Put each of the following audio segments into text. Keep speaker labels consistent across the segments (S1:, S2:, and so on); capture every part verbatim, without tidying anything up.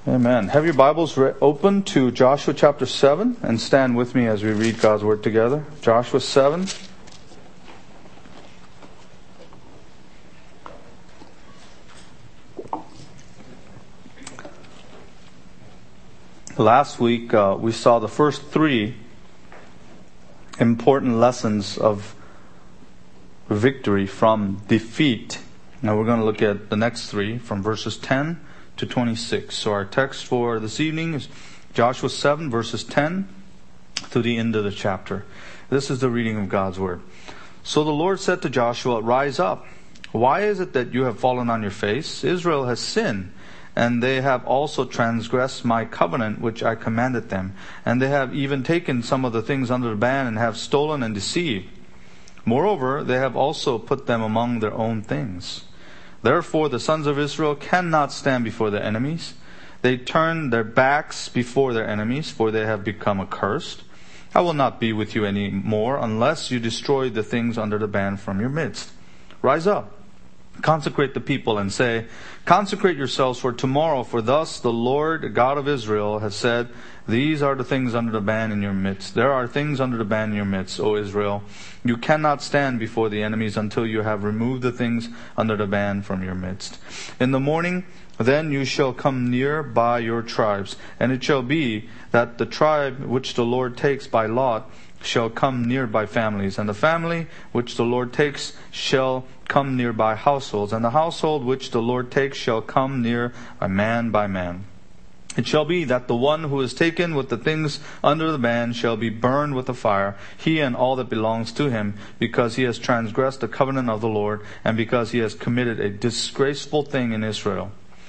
S1: Amen. Have your Bibles re- open to Joshua chapter seven and stand with me as we read God's Word together. Joshua seven. Last week uh, we saw the first three important lessons of victory from defeat. Now we're going to look at the next three from verses ten to twenty-six. So our text for this evening is Joshua seven verses ten to the end of the chapter. This is the reading of God's Word. So the Lord said to Joshua, "Rise up. Why is it that you have fallen on your face? Israel has sinned, and they have also transgressed my covenant which I commanded them. And they have even taken some of the things under the ban and have stolen and deceived. Moreover, they have also put them among their own things. Therefore the sons of Israel cannot stand before their enemies. They turn their backs before their enemies, for they have become accursed. I will not be with you any more unless you destroy the things under the ban from your midst. Rise up, consecrate the people, and say, consecrate yourselves for tomorrow, for thus the Lord God of Israel has said, these are the things under the ban in your midst. There are things under the ban in your midst, O Israel. You cannot stand before the enemies until you have removed the things under the ban from your midst. In the morning, then you shall come near by your tribes, and it shall be that the tribe which the Lord takes by lot shall come near by families, and the family which the Lord takes shall come near by households, and the household which the Lord takes shall come near by man by man. It shall be that the one who is taken with the things under the ban shall be burned with the fire, he and all that belongs to him, because he has transgressed the covenant of the Lord, and because he has committed a disgraceful thing in Israel."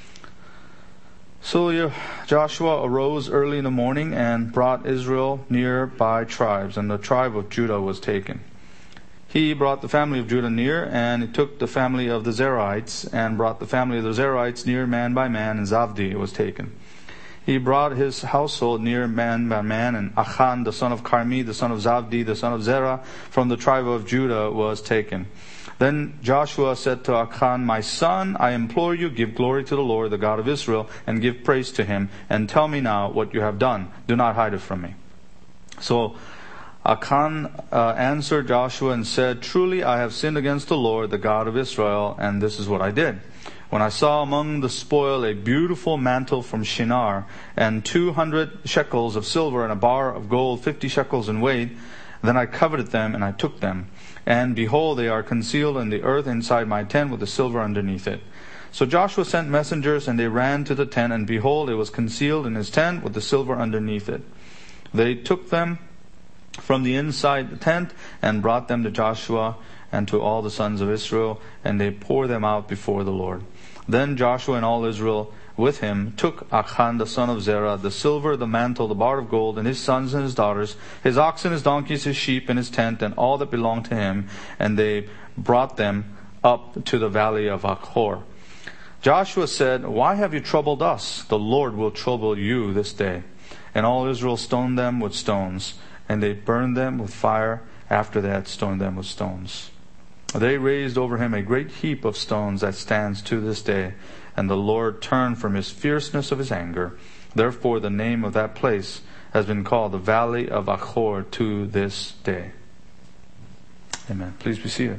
S1: So Joshua arose early in the morning and brought Israel near by tribes, and the tribe of Judah was taken. He brought the family of Judah near, and he took the family of the Zerites, and brought the family of the Zerites near man by man, and Zabdi was taken. He brought his household near man by man, and Achan, the son of Carmi, the son of Zabdi, the son of Zerah, from the tribe of Judah was taken. Then Joshua said to Achan, "My son, I implore you, give glory to the Lord, the God of Israel, and give praise to him, and tell me now what you have done. Do not hide it from me." So Achan uh, answered Joshua and said, "Truly I have sinned against the Lord, the God of Israel, and this is what I did. When I saw among the spoil a beautiful mantle from Shinar, and two hundred shekels of silver, and a bar of gold fifty shekels in weight, then I coveted them, and I took them. And behold, they are concealed in the earth inside my tent with the silver underneath it." So Joshua sent messengers, and they ran to the tent, and behold, it was concealed in his tent with the silver underneath it. They took them from the inside the tent, and brought them to Joshua and to all the sons of Israel, and they poured them out before the Lord. Then Joshua and all Israel with him took Achan the son of Zerah, the silver, the mantle, the bar of gold, and his sons and his daughters, his oxen, his donkeys, his sheep, and his tent, and all that belonged to him, and they brought them up to the valley of Achor. Joshua said, "Why have you troubled us? The Lord will trouble you this day." And all Israel stoned them with stones, and they burned them with fire after they had stoned them with stones. They raised over him a great heap of stones that stands to this day, and the Lord turned from his fierceness of his anger. Therefore the name of that place has been called the Valley of Achor to this day. Amen. Please be seated.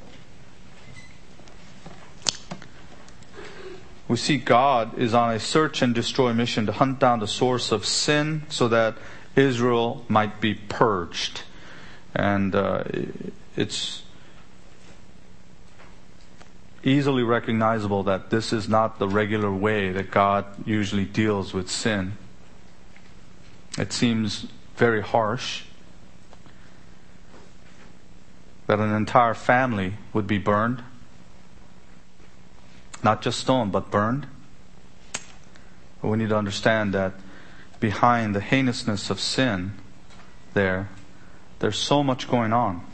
S1: We see God is on a search and destroy mission to hunt down the source of sin so that Israel might be purged. And uh, it's easily recognizable that this is not the regular way that God usually deals with sin. It seems very harsh that an entire family would be burned. Not just stoned, but burned. But we need to understand that behind the heinousness of sin there, there's so much going on.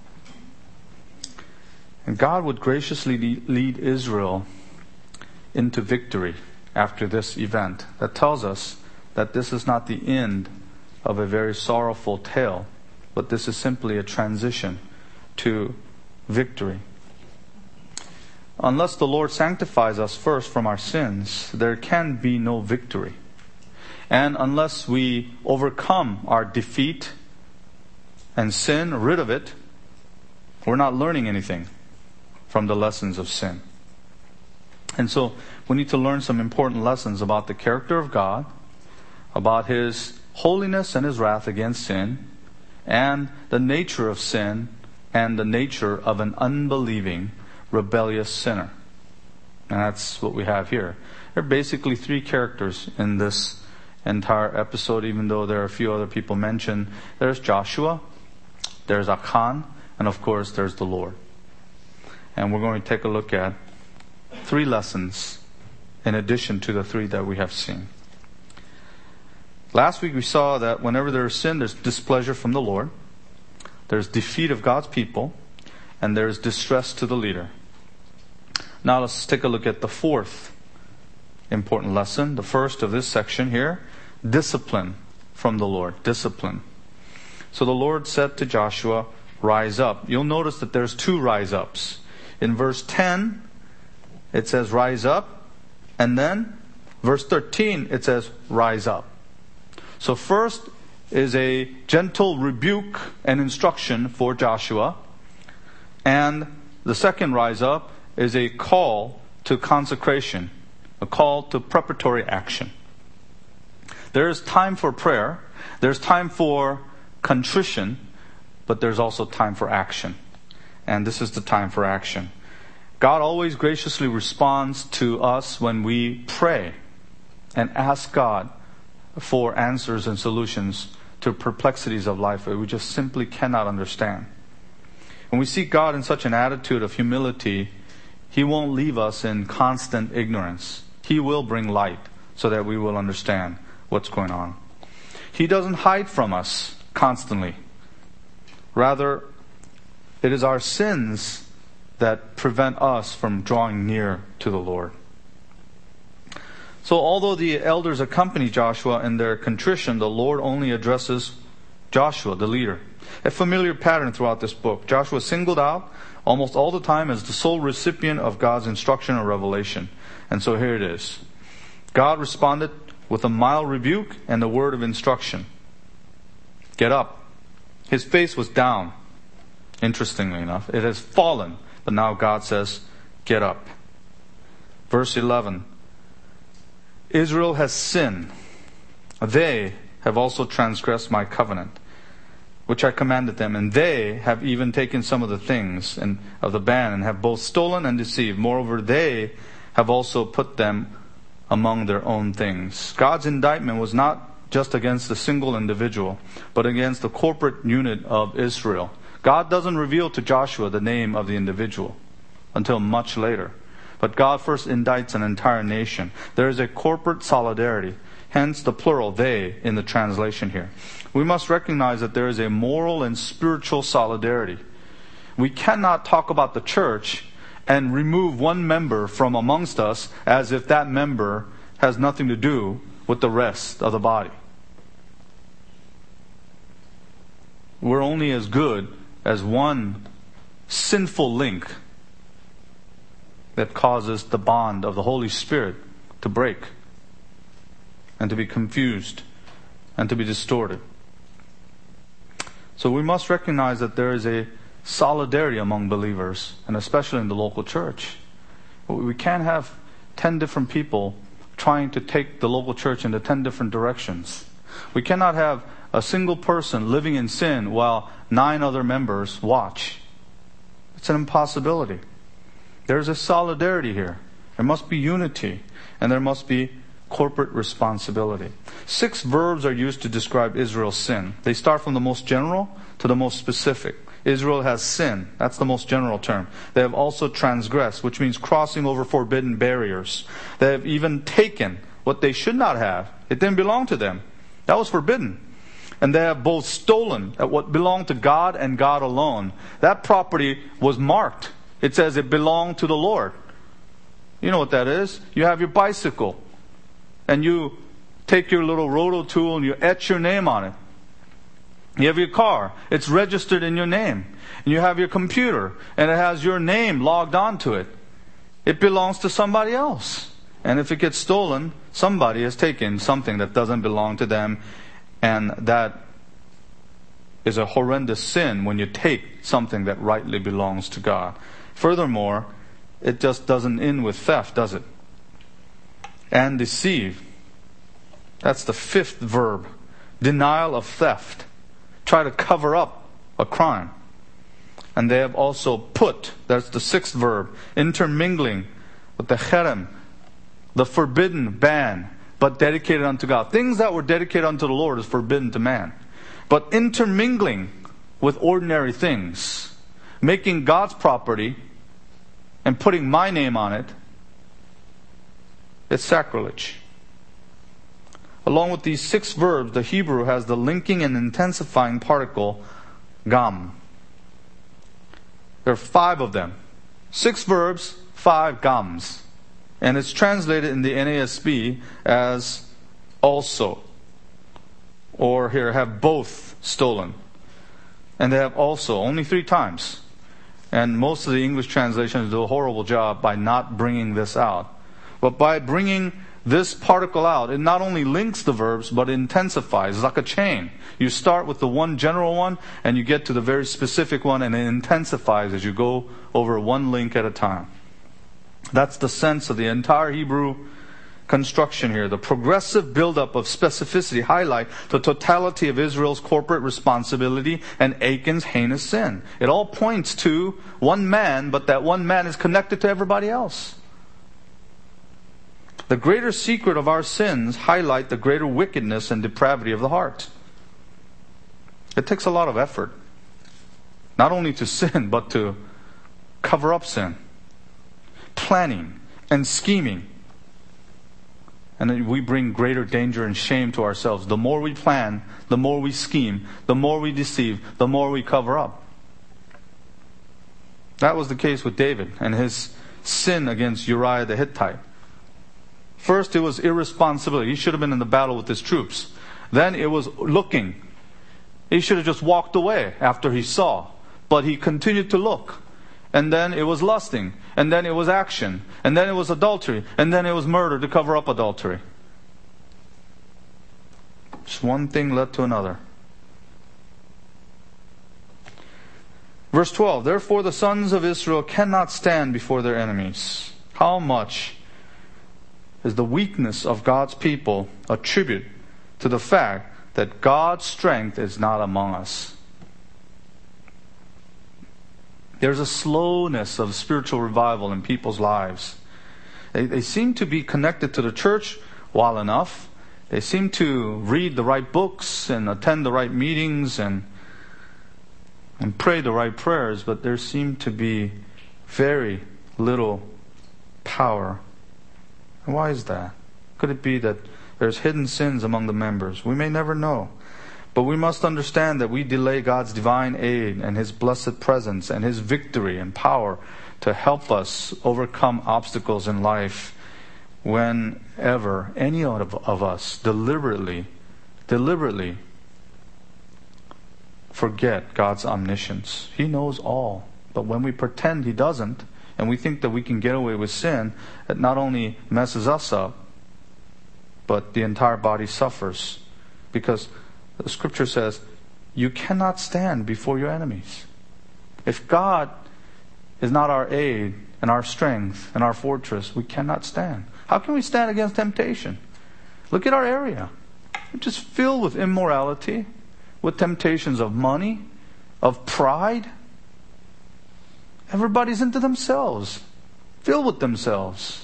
S1: And God would graciously lead Israel into victory after this event. That tells us that this is not the end of a very sorrowful tale, but this is simply a transition to victory. unless the Lord sanctifies us first from our sins, there can be no victory. And unless we overcome our defeat and sin, rid of it, we're not learning anything from the lessons of sin. And so we need to learn some important lessons about the character of God, about His holiness and His wrath against sin, and the nature of sin and the nature of an unbelieving, rebellious sinner. And that's what we have here. There are basically three characters in this entire episode, even though there are a few other people mentioned. There's Joshua, there's Achan, and of course there's the Lord. And we're going to take a look at three lessons in addition to the three that we have seen. Last week we saw that whenever there is sin, there's displeasure from the Lord, there's defeat of God's people, and there's distress to the leader. Now let's take a look at the fourth important lesson, the first of this section here, discipline from the Lord. Discipline. So the Lord said to Joshua, rise up. You'll notice that there's two rise ups. In verse ten, it says rise up, and then verse thirteen, it says rise up. So first is a gentle rebuke and instruction for Joshua, and the second rise up is a call to consecration, a call to preparatory action. There is time for prayer, there's time for contrition, but there's also time for action. And this is the time for action. God always graciously responds to us when we pray and ask God for answers and solutions to perplexities of life that we just simply cannot understand. When we seek God in such an attitude of humility, He won't leave us in constant ignorance. He will bring light so that we will understand what's going on. He doesn't hide from us constantly. Rather, it is our sins that prevent us from drawing near to the Lord. So although the elders accompany Joshua in their contrition, the Lord only addresses Joshua, the leader. A familiar pattern throughout this book. Joshua singled out almost all the time as the sole recipient of God's instruction or revelation. And so here it is. God responded with a mild rebuke and a word of instruction. Get up. His face was down. Interestingly enough, it has fallen. But now God says, get up. Verse eleven. Israel has sinned. They have also transgressed my covenant, which I commanded them, and they have even taken some of the things and of the ban, and have both stolen and deceived. Moreover, they have also put them among their own things. God's indictment was not just against a single individual, but against the corporate unit of Israel. God doesn't reveal to Joshua the name of the individual until much later. But God first indicts an entire nation. There is a corporate solidarity, hence the plural, they, in the translation here. We must recognize that there is a moral and spiritual solidarity. We cannot talk about the church and remove one member from amongst us as if that member has nothing to do with the rest of the body. We're only as good as one sinful link that causes the bond of the Holy Spirit to break and to be confused and to be distorted. So we must recognize that there is a solidarity among believers, and especially in the local church. We can't have ten different people trying to take the local church into ten different directions. We cannot have a single person living in sin while nine other members watch. It's an impossibility. There's a solidarity here. There must be unity, and there must be corporate responsibility. Six verbs are used to describe Israel's sin. They start from the most general to the most specific. Israel has sinned. That's the most general term. They have also transgressed, which means crossing over forbidden barriers. They have even taken what they should not have. It didn't belong to them. That was forbidden. And they have both stolen at what belonged to God and God alone. That property was marked. It says it belonged to the Lord. You know what that is? You have your bicycle, and you take your little roto tool and you etch your name on it. You have your car. It's registered in your name. And you have your computer, and it has your name logged onto it. it belongs to somebody else. And if it gets stolen, somebody has taken something that doesn't belong to them. And that is a horrendous sin when you take something that rightly belongs to God. Furthermore, it just doesn't end with theft, does it? And deceive. That's the fifth verb. Denial of theft. Try to cover up a crime. And they have also put, that's the sixth verb, intermingling with the cherem, the forbidden ban, but dedicated unto God. Things that were dedicated unto the Lord is forbidden to man. But intermingling with ordinary things, making God's property and putting my name on it, it's sacrilege. Along with these six verbs, the Hebrew has the linking and intensifying particle, gam. There are five of them. Six verbs, five gams. And it's translated in the N A S B as also. Or here, have both stolen. And they have also, only three times. And most of the English translations do a horrible job by not bringing this out. But by bringing this particle out, it not only links the verbs, but it intensifies. It's like a chain. You start with the one general one, and you get to the very specific one, and it intensifies as you go over one link at a time. That's the sense of the entire Hebrew construction here. The progressive buildup of specificity highlight the totality of Israel's corporate responsibility and Achan's heinous sin. It all points to one man, but that one man is connected to everybody else. The greater secret of our sins highlight the greater wickedness and depravity of the heart. It takes a lot of effort, not only to sin, but to cover up sin. Planning and scheming. And then we bring greater danger and shame to ourselves. The more we plan, the more we scheme, the more we deceive, the more we cover up. That was the case with David and his sin against Uriah the Hittite. First, it was irresponsibility. He should have been in the battle with his troops. Then it was looking. He should have just walked away after he saw. But he continued to look. And then it was lusting. And then it was action. And then it was adultery. And then it was murder to cover up adultery. Just one thing led to another. Verse twelve, therefore the sons of Israel cannot stand before their enemies. How much is the weakness of God's people a tribute to the fact that God's strength is not among us? There's a slowness of spiritual revival in people's lives. They, they seem to be connected to the church well enough. They seem to read the right books and attend the right meetings and and pray the right prayers, but there seem to be very little power. And why is that? Could it be that there's hidden sins among the members? We may never know. But we must understand that we delay God's divine aid and His blessed presence and His victory and power to help us overcome obstacles in life whenever any of, of us deliberately, deliberately forget God's omniscience. He knows all. But when we pretend He doesn't, and we think that we can get away with sin, it not only messes us up, but the entire body suffers. Because the Scripture says, you cannot stand before your enemies. If God is not our aid and our strength and our fortress, we cannot stand. How can we stand against temptation? Look at our area. We're just filled with immorality, with temptations of money, of pride. Everybody's into themselves, filled with themselves.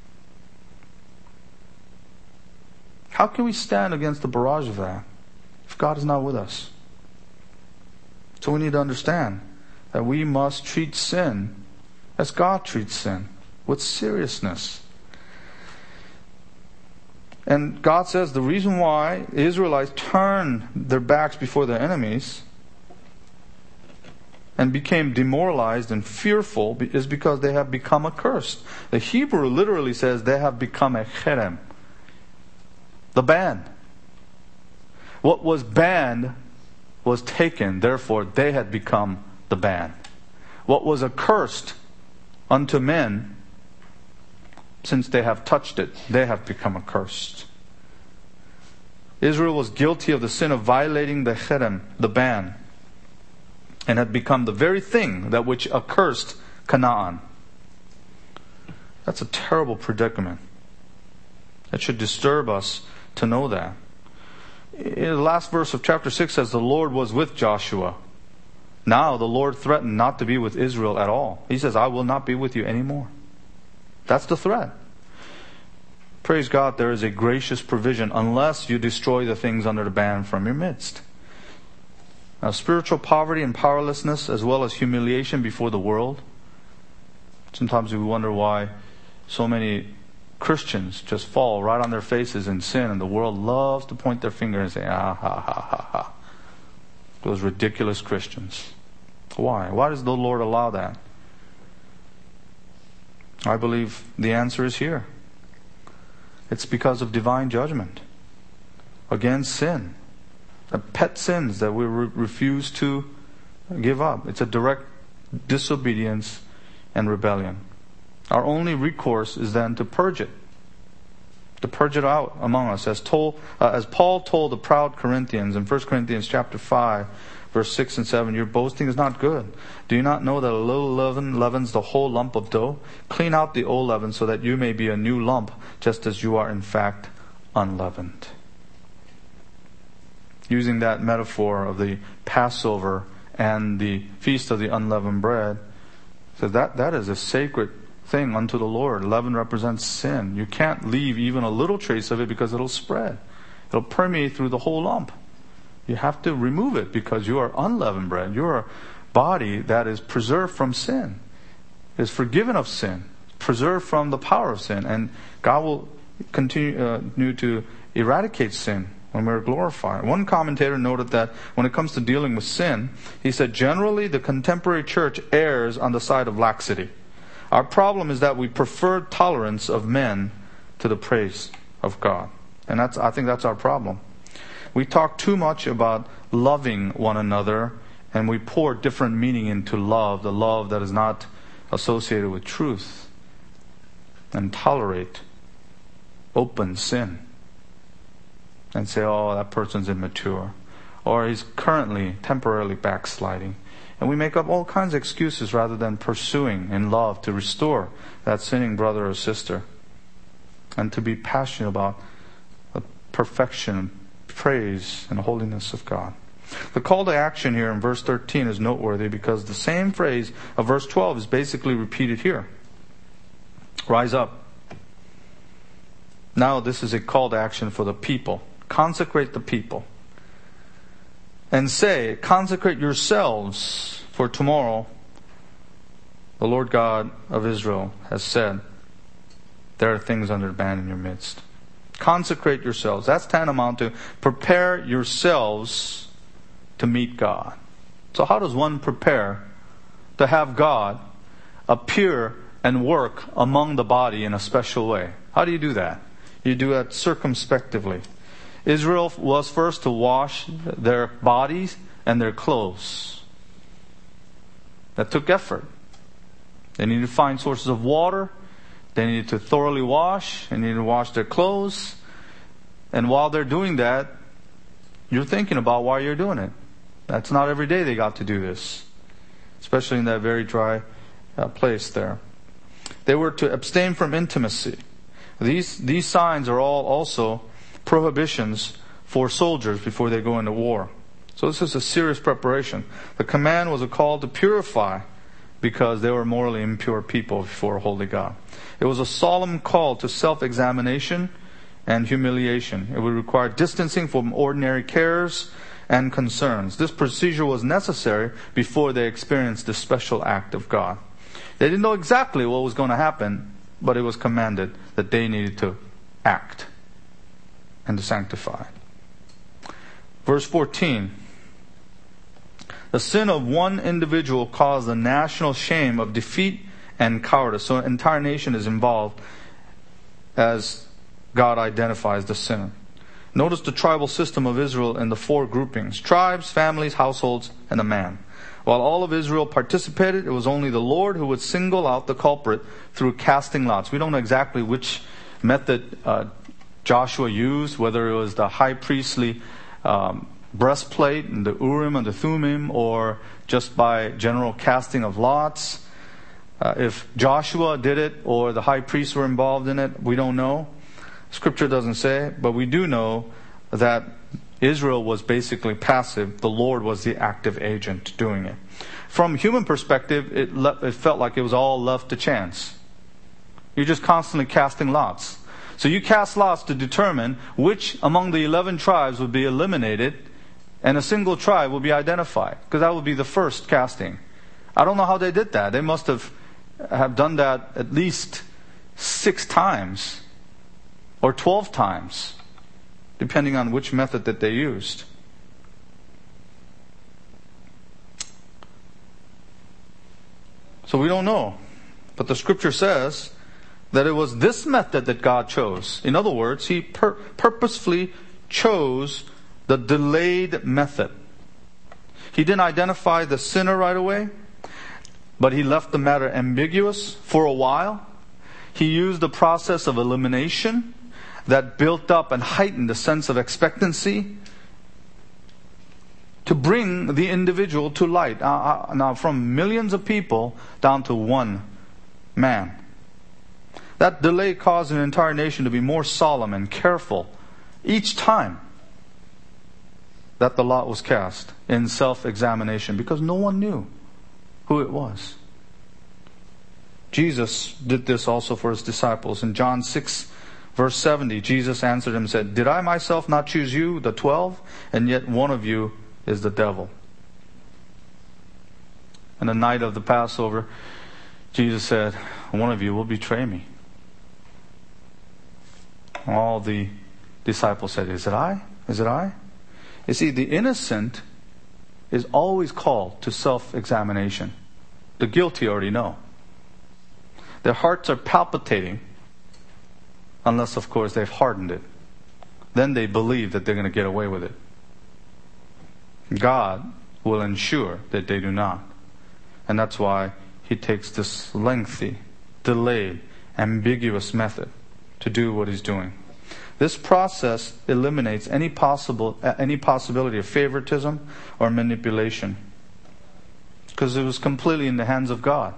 S1: How can we stand against the barrage of that if God is not with us? So we need to understand that we must treat sin as God treats sin, with seriousness. And God says the reason why the Israelites turned their backs before their enemies and became demoralized and fearful is because they have become accursed. The Hebrew literally says they have become a cherem, the ban. What was banned was taken, therefore they had become the ban. What was accursed unto men since they have touched it, they have become accursed. Israel was guilty of the sin of violating the cherem, the ban, and had become the very thing that which accursed Canaan. That's a terrible predicament. It should disturb us to know that. In the last verse of chapter six says, the Lord was with Joshua. Now the Lord threatened not to be with Israel at all. He says, I will not be with you anymore. That's the threat. Praise God, there is a gracious provision unless you destroy the things under the ban from your midst. Now, spiritual poverty and powerlessness, as well as humiliation before the world. Sometimes we wonder why so many Christians just fall right on their faces in sin, and the world loves to point their finger and say, ah, ha, ha, ha, ha. Those ridiculous Christians. Why? Why does the Lord allow that? I believe the answer is here. It's because of divine judgment against sin. The pet sins that we re- refuse to give up. It's a direct disobedience and rebellion. Our only recourse is then to purge it. To purge it out among us. As told, uh, as Paul told the proud Corinthians in First Corinthians chapter five, verse six and seven, your boasting is not good. Do you not know that a little leaven leavens the whole lump of dough? Clean out the old leaven so that you may be a new lump, just as you are in fact unleavened. Using that metaphor of the Passover and the Feast of the Unleavened Bread, so that, that is a sacred thing unto the Lord. Leaven represents sin. You can't leave even a little trace of it because it'll spread. It'll permeate through the whole lump. You have to remove it because you are unleavened bread. You are a body that is preserved from sin, is forgiven of sin, preserved from the power of sin. And God will continue uh, to eradicate sin when we're glorified. One commentator noted that when it comes to dealing with sin, he said, generally the contemporary church errs on the side of laxity. Our problem is that we prefer tolerance of men to the praise of God. And that's, I think that's our problem. We talk too much about loving one another, and we pour different meaning into love, the love that is not associated with truth, and tolerate open sin. And say, oh, that person's immature. Or he's currently, temporarily backsliding. And we make up all kinds of excuses rather than pursuing in love to restore that sinning brother or sister. And to be passionate about the perfection, praise, and holiness of God. The call to action here in verse thirteen is noteworthy because the same phrase of verse twelve is basically repeated here. Rise up. Now this is a call to action for the people. Consecrate the people. And say, consecrate yourselves, for tomorrow the Lord God of Israel has said, there are things under ban in your midst. Consecrate yourselves. That's tantamount to prepare yourselves to meet God. So how does one prepare to have God appear and work among the body in a special way? How do you do that? You do that circumspectively. Israel was first to wash their bodies and their clothes. That took effort. They needed to find sources of water. They needed to thoroughly wash. They needed to wash their clothes. And while they're doing that, you're thinking about why you're doing it. That's not every day they got to do this. Especially in that very dry uh, place there. They were to abstain from intimacy. These, these signs are all also prohibitions for soldiers before they go into war. So this is a serious preparation. The command was a call to purify because they were morally impure people before a holy God. It was a solemn call to self-examination and humiliation. It would require distancing from ordinary cares and concerns. This procedure was necessary before they experienced the special act of God. They didn't know exactly what was going to happen, but it was commanded that they needed to act and to sanctify. Verse fourteen. The sin of one individual caused the national shame of defeat and cowardice. So an entire nation is involved as God identifies the sinner. Notice the tribal system of Israel in the four groupings: tribes, families, households, and a man. While all of Israel participated, it was only the Lord who would single out the culprit through casting lots. We don't know exactly which method uh, Joshua used, whether it was the high priestly um, breastplate and the Urim and the Thummim, or just by general casting of lots. Uh, if Joshua did it or the high priests were involved in it, we don't know. Scripture doesn't say, but we do know that Israel was basically passive. The Lord was the active agent doing it. From human perspective, it, le- it felt like it was all left to chance. You're just constantly casting lots. So you cast lots to determine which among the eleven tribes would be eliminated and a single tribe will be identified, because that would be the first casting. I don't know how they did that. They must have, have done that at least six times or twelve times, depending on which method that they used. So we don't know. But the scripture says that it was this method that God chose. In other words, He pur- purposefully chose the delayed method. He didn't identify the sinner right away, but He left the matter ambiguous for a while. He used the process of elimination that built up and heightened the sense of expectancy to bring the individual to light. Uh, now, from millions of people down to one man. That delay caused an entire nation to be more solemn and careful each time that the lot was cast in self-examination, because no one knew who it was. Jesus did this also for His disciples. In John six, verse seventy, Jesus answered him and said, "Did I myself not choose you, the twelve? And yet one of you is the devil." And the night of the Passover, Jesus said, "One of you will betray me." All the disciples said, "Is it I? Is it I?" You see, the innocent is always called to self-examination. The guilty already know. Their hearts are palpitating, unless, of course, they've hardened it. Then they believe that they're going to get away with it. God will ensure that they do not. And that's why He takes this lengthy, delayed, ambiguous method to do what He's doing. This process eliminates any possible any possibility of favoritism or manipulation, because it was completely in the hands of God.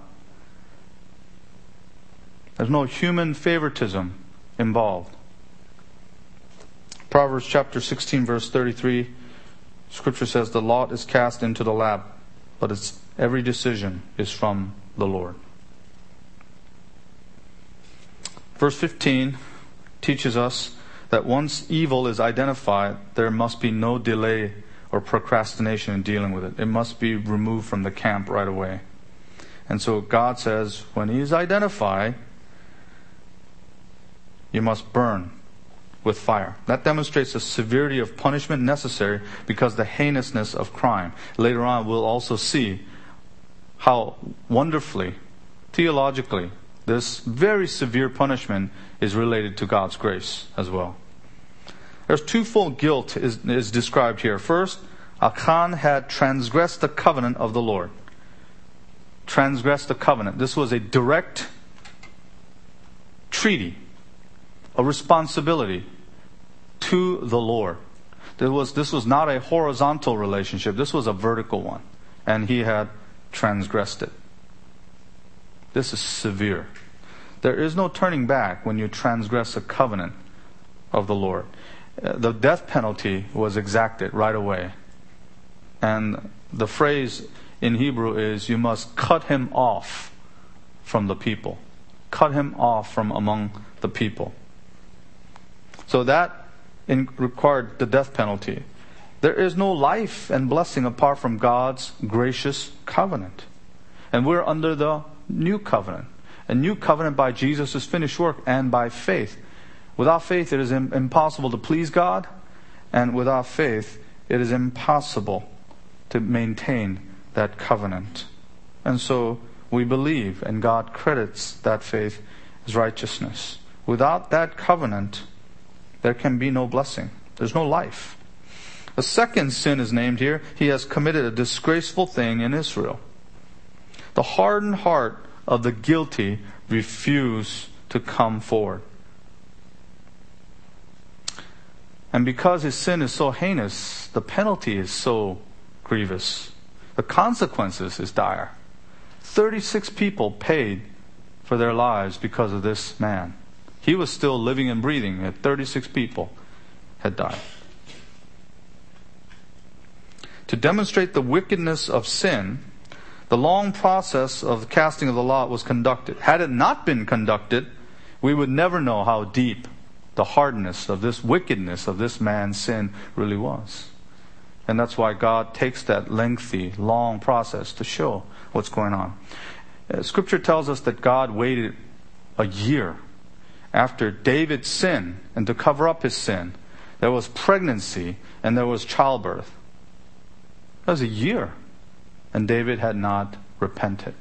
S1: There's no human favoritism involved. Proverbs chapter sixteen, verse thirty-three, Scripture says, "The lot is cast into the lap, but its every decision is from the Lord." Verse fifteen teaches us that once evil is identified, there must be no delay or procrastination in dealing with it. It must be removed from the camp right away. And so God says, when He is identified, you must burn with fire. That demonstrates the severity of punishment necessary because the heinousness of crime. Later on, we'll also see how wonderfully, theologically, this very severe punishment is related to God's grace as well. There's twofold guilt is, is described here. First, Achan had transgressed the covenant of the Lord. Transgressed the covenant. This was a direct treaty, a responsibility to the Lord. There was, this was not a horizontal relationship. This was a vertical one. And he had transgressed it. This is severe. There is no turning back when you transgress a covenant of the Lord. The death penalty was exacted right away. And the phrase in Hebrew is, you must cut him off from the people. Cut him off from among the people. So that in, required the death penalty. There is no life and blessing apart from God's gracious covenant. And we're under the new covenant. A new covenant by Jesus' finished work and by faith. Without faith, it is impossible to please God. And without faith, it is impossible to maintain that covenant. And so we believe, and God credits that faith as righteousness. Without that covenant, there can be no blessing. There's no life. A second sin is named here. He has committed a disgraceful thing in Israel. The hardened heart of the guilty refuse to come forward. And because his sin is so heinous, the penalty is so grievous. The consequences is dire. thirty-six people paid for their lives because of this man. He was still living and breathing, yet thirty-six people had died. To demonstrate the wickedness of sin, the long process of the casting of the lot was conducted. Had it not been conducted, we would never know how deep the hardness of this wickedness of this man's sin really was. And that's why God takes that lengthy, long process to show what's going on. Uh, Scripture tells us that God waited a year after David's sin, and to cover up his sin, there was pregnancy and there was childbirth. That was a year, and David had not repented.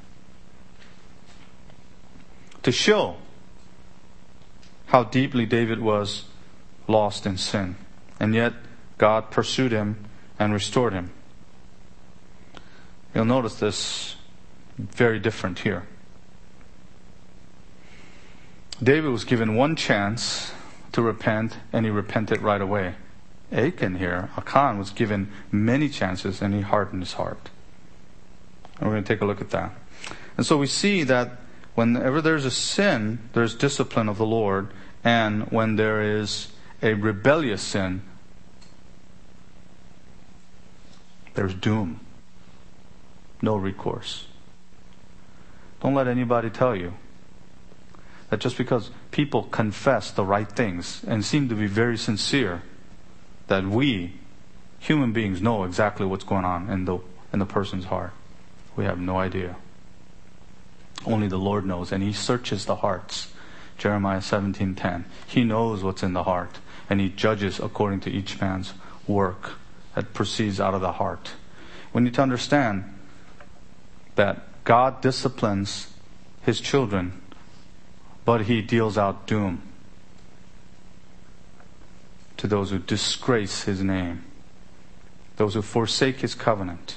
S1: To show how deeply David was lost in sin. And yet, God pursued him and restored him. You'll notice this very different here. David was given one chance to repent, and he repented right away. Achan here, Achan, was given many chances, and he hardened his heart. And we're going to take a look at that. And so we see that whenever there's a sin, there's discipline of the Lord. And when there is a rebellious sin, there's doom. No recourse. Don't let anybody tell you that just because people confess the right things and seem to be very sincere, that we, human beings, know exactly what's going on in the in the person's heart. We have no idea. Only the Lord knows, and He searches the hearts. Jeremiah seventeen ten. He knows what's in the heart, and He judges according to each man's work that proceeds out of the heart. We need to understand that God disciplines His children, but He deals out doom to those who disgrace His name, those who forsake His covenant.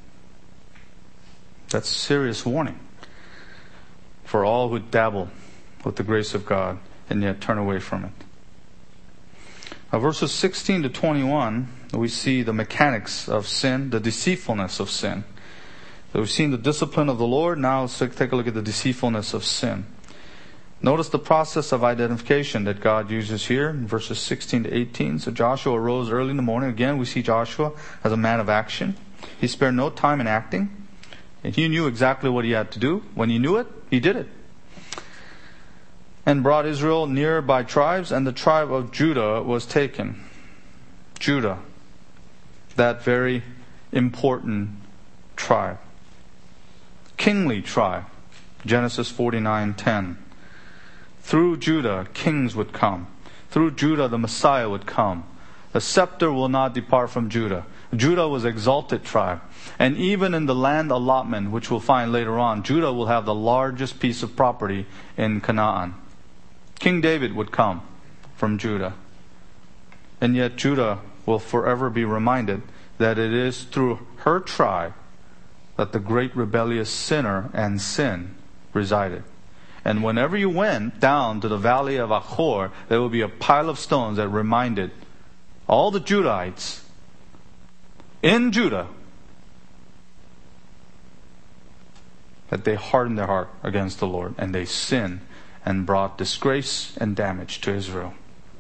S1: That's a serious warning for all who dabble with the grace of God and yet turn away from it. Now, verses sixteen to twenty-one, we see the mechanics of sin, the deceitfulness of sin. So we've seen the discipline of the Lord. Now let's take a look at the deceitfulness of sin. Notice the process of identification that God uses here in verses sixteen to eighteen. So Joshua arose early in the morning. Again, we see Joshua as a man of action. He spared no time in acting. And he knew exactly what he had to do. When he knew it, he did it. And brought Israel near by tribes, and the tribe of Judah was taken. Judah, that very important tribe. Kingly tribe. Genesis forty-nine ten. Through Judah, kings would come. Through Judah, the Messiah would come. The scepter will not depart from Judah. Judah was exalted tribe. And even in the land allotment, which we'll find later on, Judah will have the largest piece of property in Canaan. King David would come from Judah. And yet Judah will forever be reminded that it is through her tribe that the great rebellious sinner and sin resided. And whenever you went down to the valley of Achor, there would be a pile of stones that reminded all the Judahites in Judah that they hardened their heart against the Lord, and they sinned and brought disgrace and damage to Israel.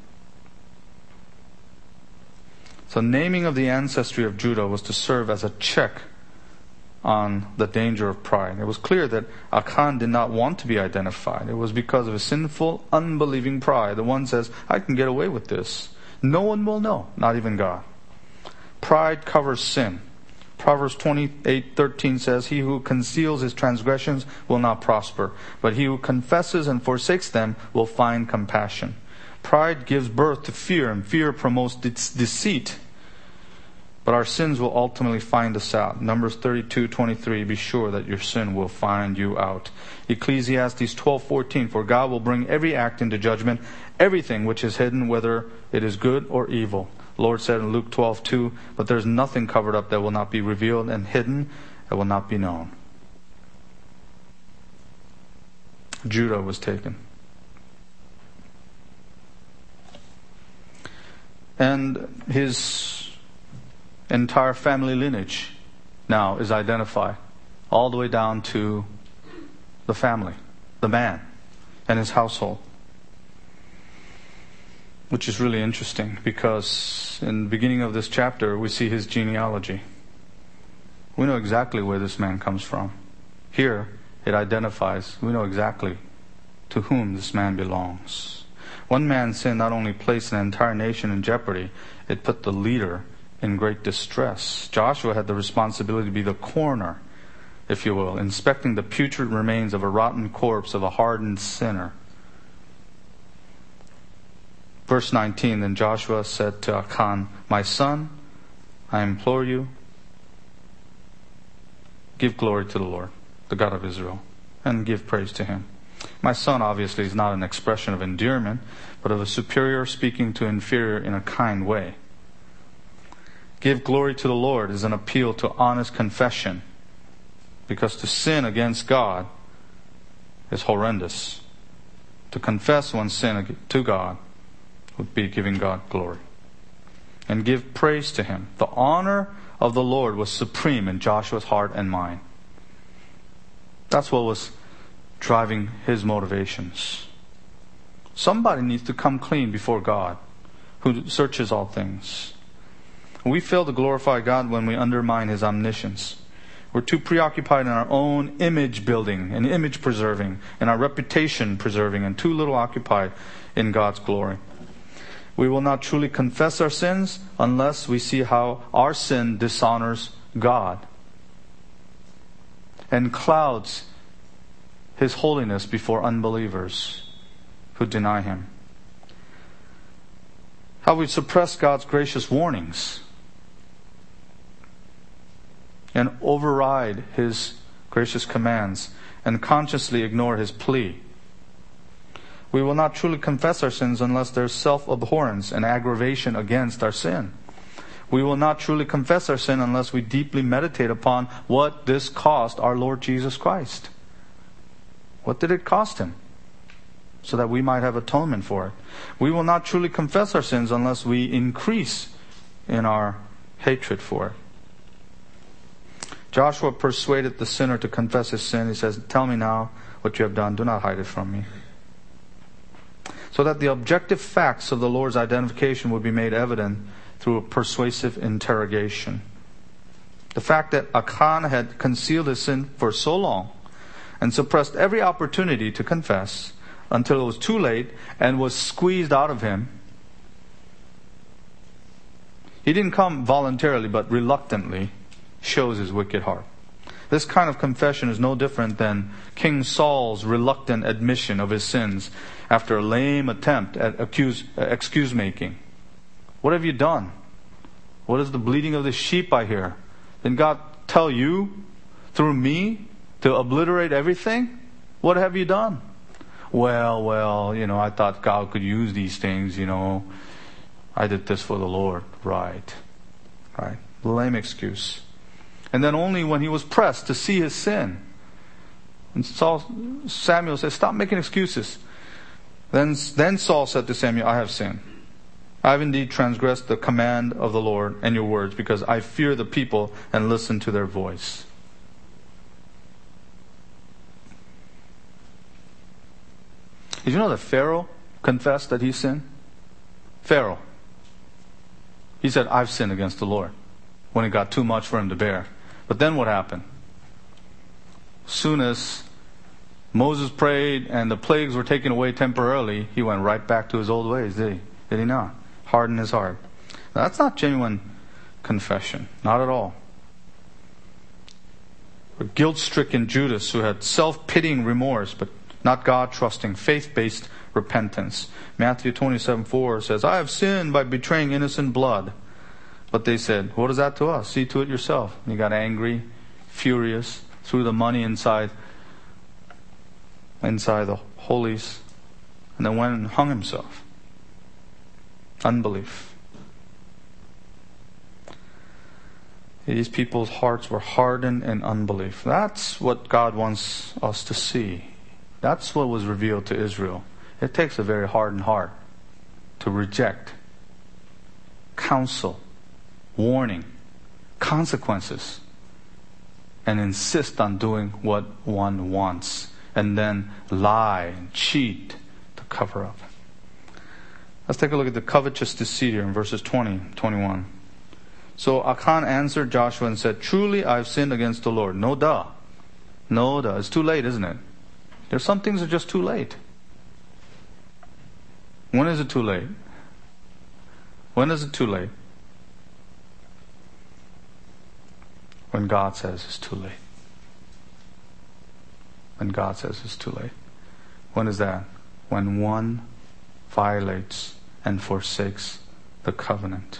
S1: So naming of the ancestry of Judah was to serve as a check on the danger of pride. It was clear that Achan did not want to be identified. It was because of his sinful, unbelieving pride. The one says, I can get away with this. No one will know, not even God. Pride covers sin. Proverbs twenty-eight thirteen says, He who conceals his transgressions will not prosper, but he who confesses and forsakes them will find compassion. Pride gives birth to fear, and fear promotes de- deceit. But our sins will ultimately find us out. Numbers thirty-two twenty-three, be sure that your sin will find you out. Ecclesiastes twelve fourteen, for God will bring every act into judgment, everything which is hidden, whether it is good or evil. The Lord said in Luke twelve two, but there's nothing covered up that will not be revealed, and hidden that will not be known. Judah was taken. And his entire family lineage now is identified all the way down to the family, the man, and his household. Which is really interesting because in the beginning of this chapter we see his genealogy. We know exactly where this man comes from. Here it identifies, we know exactly to whom this man belongs. One man's sin not only placed an entire nation in jeopardy, it put the leader in great distress. Joshua had the responsibility to be the coroner, if you will, inspecting the putrid remains of a rotten corpse of a hardened sinner. Verse nineteen, then Joshua said to Achan, my son, I implore you, give glory to the Lord, the God of Israel, and give praise to Him. My son obviously is not an expression of endearment, but of a superior speaking to inferior in a kind way. Give glory to the Lord is an appeal to honest confession, because to sin against God is horrendous. To confess one's sin to God would be giving God glory. And give praise to Him. The honor of the Lord was supreme in Joshua's heart and mind. That's what was driving his motivations. Somebody needs to come clean before God, who searches all things. We fail to glorify God when we undermine His omniscience. We're too preoccupied in our own image building and image preserving and our reputation preserving, and too little occupied in God's glory. We will not truly confess our sins unless we see how our sin dishonors God and clouds His holiness before unbelievers who deny Him. How we suppress God's gracious warnings and override His gracious commands and consciously ignore His plea. We will not truly confess our sins unless there's self-abhorrence and aggravation against our sin. We will not truly confess our sin unless we deeply meditate upon what this cost our Lord Jesus Christ. What did it cost Him? So that we might have atonement for it. We will not truly confess our sins unless we increase in our hatred for it. Joshua persuaded the sinner to confess his sin. He says, tell me now what you have done. Do not hide it from me. So that the objective facts of the Lord's identification would be made evident through a persuasive interrogation. The fact that Achan had concealed his sin for so long and suppressed every opportunity to confess until it was too late and was squeezed out of him. He didn't come voluntarily but reluctantly, shows his wicked heart. This kind of confession is no different than King Saul's reluctant admission of his sins after a lame attempt at accuse, uh, excuse making. What have you done? What is the bleating of the sheep I hear? Didn't God tell you through me to obliterate everything? What have you done? Well, well, you know, I thought God could use these things, you know. I did this for the Lord. Right. Right. Lame excuse. And then only when he was pressed to see his sin. And Saul, Samuel says, stop making excuses. Then, then Saul said to Samuel, I have sinned. I have indeed transgressed the command of the Lord and your words, because I fear the people and listen to their voice. Did you know that Pharaoh confessed that he sinned? Pharaoh. He said, I've sinned against the Lord, when it got too much for him to bear. But then what happened? Soon as Moses prayed and the plagues were taken away temporarily, he went right back to his old ways, did he? Did he not? Hardened his heart. Now, that's not genuine confession. Not at all. A guilt-stricken Judas who had self-pitying remorse, but not God-trusting, faith-based repentance. Matthew twenty-seven four says, I have sinned by betraying innocent blood. But they said, what is that to us? See to it yourself. And he got angry, furious, threw the money inside, inside the holies, and then went and hung himself. Unbelief. These people's hearts were hardened in unbelief. That's what God wants us to see. That's what was revealed to Israel. It takes a very hardened heart to reject counsel, warning, consequences, and insist on doing what one wants, and then lie and cheat to cover up. Let's take a look at the covetous deceit here in verses twenty, twenty-one. So Achan answered Joshua and said, "Truly I have sinned against the Lord." No duh. No duh. It's too late, isn't it? There's some things that are just too late. When is it too late? When is it too late? When God says it's too late. When God says it's too late. When is that? When one violates and forsakes the covenant.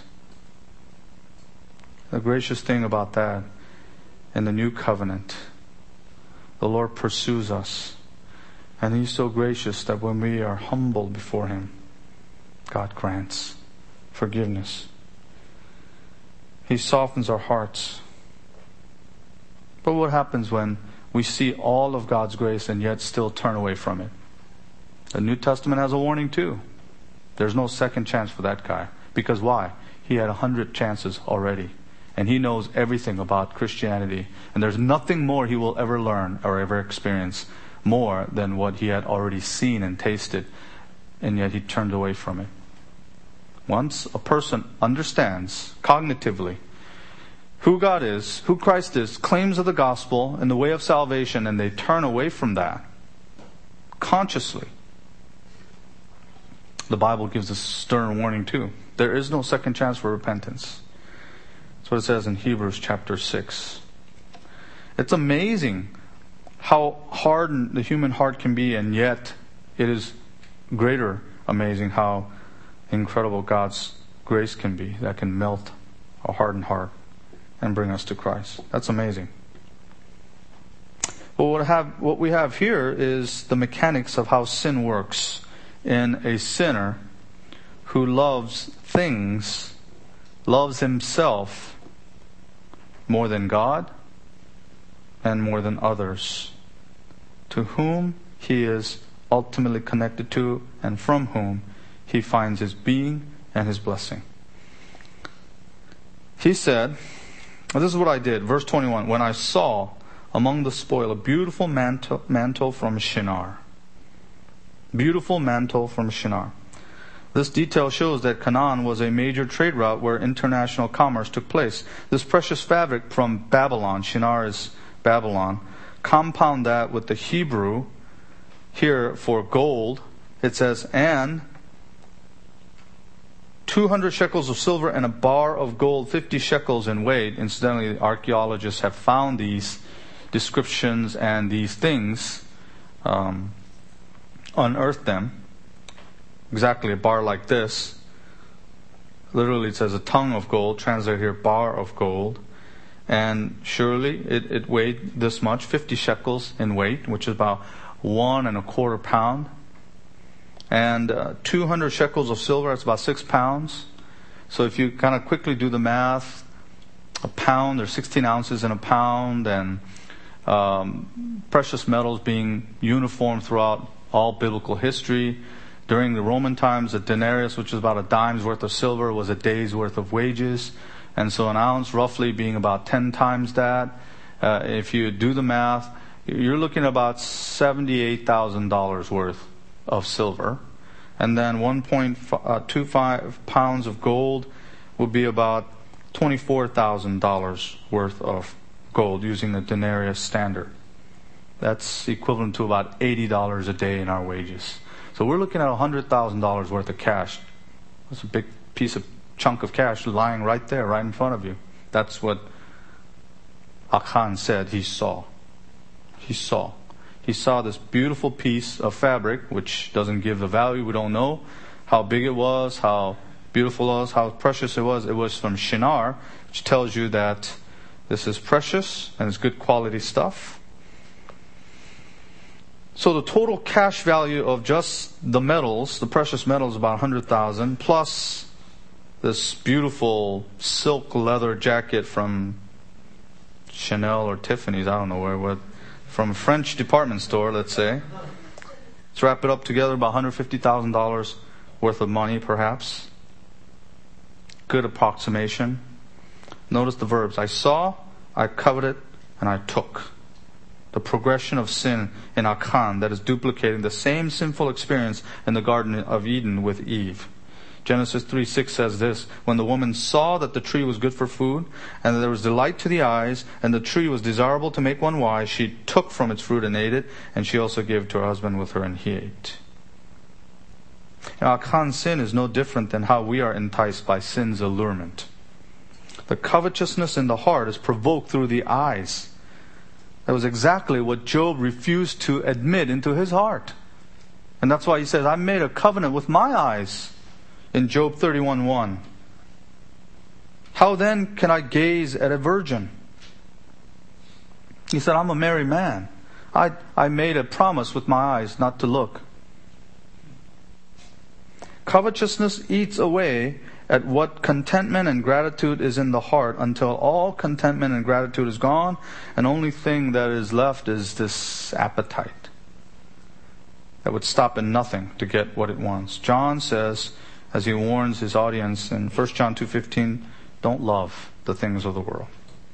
S1: The gracious thing about that, in the new covenant, the Lord pursues us. And He's so gracious that when we are humbled before Him, God grants forgiveness. He softens our hearts. But what happens when we see all of God's grace and yet still turn away from it? The New Testament has a warning too. There's no second chance for that guy. Because why? He had a hundred chances already. And he knows everything about Christianity. And there's nothing more he will ever learn or ever experience more than what he had already seen and tasted. And yet he turned away from it. Once a person understands cognitively who God is, who Christ is, claims of the gospel and the way of salvation, and they turn away from that consciously, the Bible gives a stern warning too. There is no second chance for repentance. That's what it says in Hebrews chapter six. It's amazing how hardened the human heart can be, and yet it is greater amazing how incredible God's grace can be that can melt a hardened heart and bring us to Christ. That's amazing. Well, what, have, what we have here is the mechanics of how sin works in a sinner who loves things, loves himself more than God and more than others, to whom he is ultimately connected to and from whom he finds his being and his blessing. He said, well, this is what I did. Verse twenty-one. When I saw among the spoil a beautiful mantle, mantle from Shinar. Beautiful mantle from Shinar. This detail shows that Canaan was a major trade route where international commerce took place. This precious fabric from Babylon, Shinar is Babylon, compound that with the Hebrew here for gold. It says, and two hundred shekels of silver and a bar of gold, fifty shekels in weight. Incidentally, archaeologists have found these descriptions and these things, um, unearthed them. Exactly a bar like this. Literally it says a tongue of gold, translated here bar of gold. And surely it, it weighed this much, fifty shekels in weight, which is about one and a quarter pound. And uh, two hundred shekels of silver, that's about six pounds. So if you kind of quickly do the math, a pound, there's sixteen ounces in a pound, and um, precious metals being uniform throughout all biblical history. During the Roman times, a denarius, which is about a dime's worth of silver, was a day's worth of wages. And so an ounce roughly being about ten times that. Uh, if you do the math, you're looking at about seventy-eight thousand dollars worth of silver. And then one point two five pounds of gold would be about twenty-four thousand dollars worth of gold using the denarius standard. That's equivalent to about eighty dollars a day in our wages. So we're looking at one hundred thousand dollars worth of cash. That's a big piece of chunk of cash lying right there, right in front of you. That's what Achan said he saw. He saw. He saw this beautiful piece of fabric, which doesn't give the value. We don't know how big it was, how beautiful it was, how precious it was. It was from Shinar, which tells you that this is precious and it's good quality stuff. So the total cash value of just the metals, the precious metals, is about one hundred thousand dollars, plus this beautiful silk leather jacket from Chanel or Tiffany's, I don't know where, what, from a French department store, let's say. Let's wrap it up together, about one hundred fifty thousand dollars worth of money, perhaps. Good approximation. Notice the verbs. I saw, I coveted, and I took. The progression of sin in Achan that is duplicating the same sinful experience in the Garden of Eden with Eve. Genesis three six says this, when the woman saw that the tree was good for food, and that there was delight to the eyes, and the tree was desirable to make one wise, she took from its fruit and ate it, and she also gave it to her husband with her, and he ate. Now, Achan's sin is no different than how we are enticed by sin's allurement. The covetousness in the heart is provoked through the eyes. That was exactly what Job refused to admit into his heart. And that's why he says, I made a covenant with my eyes. In Job thirty-one one. How then can I gaze at a virgin? He said, I'm a married man. I, I made a promise with my eyes not to look. Covetousness eats away at what contentment and gratitude is in the heart until all contentment and gratitude is gone, and only thing that is left is this appetite that would stop at nothing to get what it wants. John says, as he warns his audience in First John two fifteen, don't love the things of the world.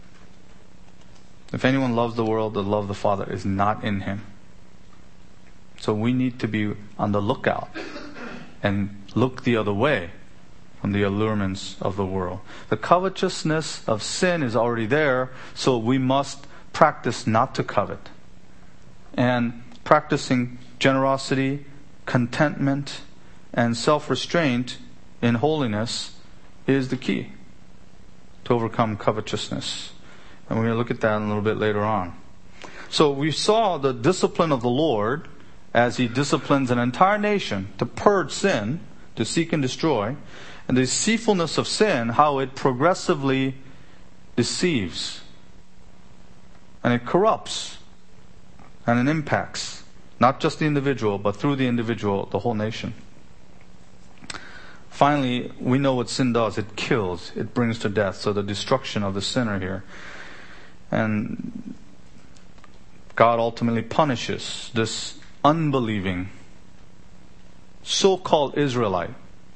S1: If anyone loves the world, the love of the Father is not in him. So we need to be on the lookout and look the other way from the allurements of the world. The covetousness of sin is already there, so we must practice not to covet. And practicing generosity, contentment, and self-restraint in holiness is the key to overcome covetousness. And we're going to look at that a little bit later on. So we saw the discipline of the Lord as He disciplines an entire nation to purge sin, to seek and destroy. And the deceitfulness of sin, how it progressively deceives. And it corrupts. And it impacts not just the individual, but through the individual, the whole nation. Finally, we know what sin does. It kills. It brings to death. So the destruction of the sinner here. And God ultimately punishes this unbelieving so-called Israelite.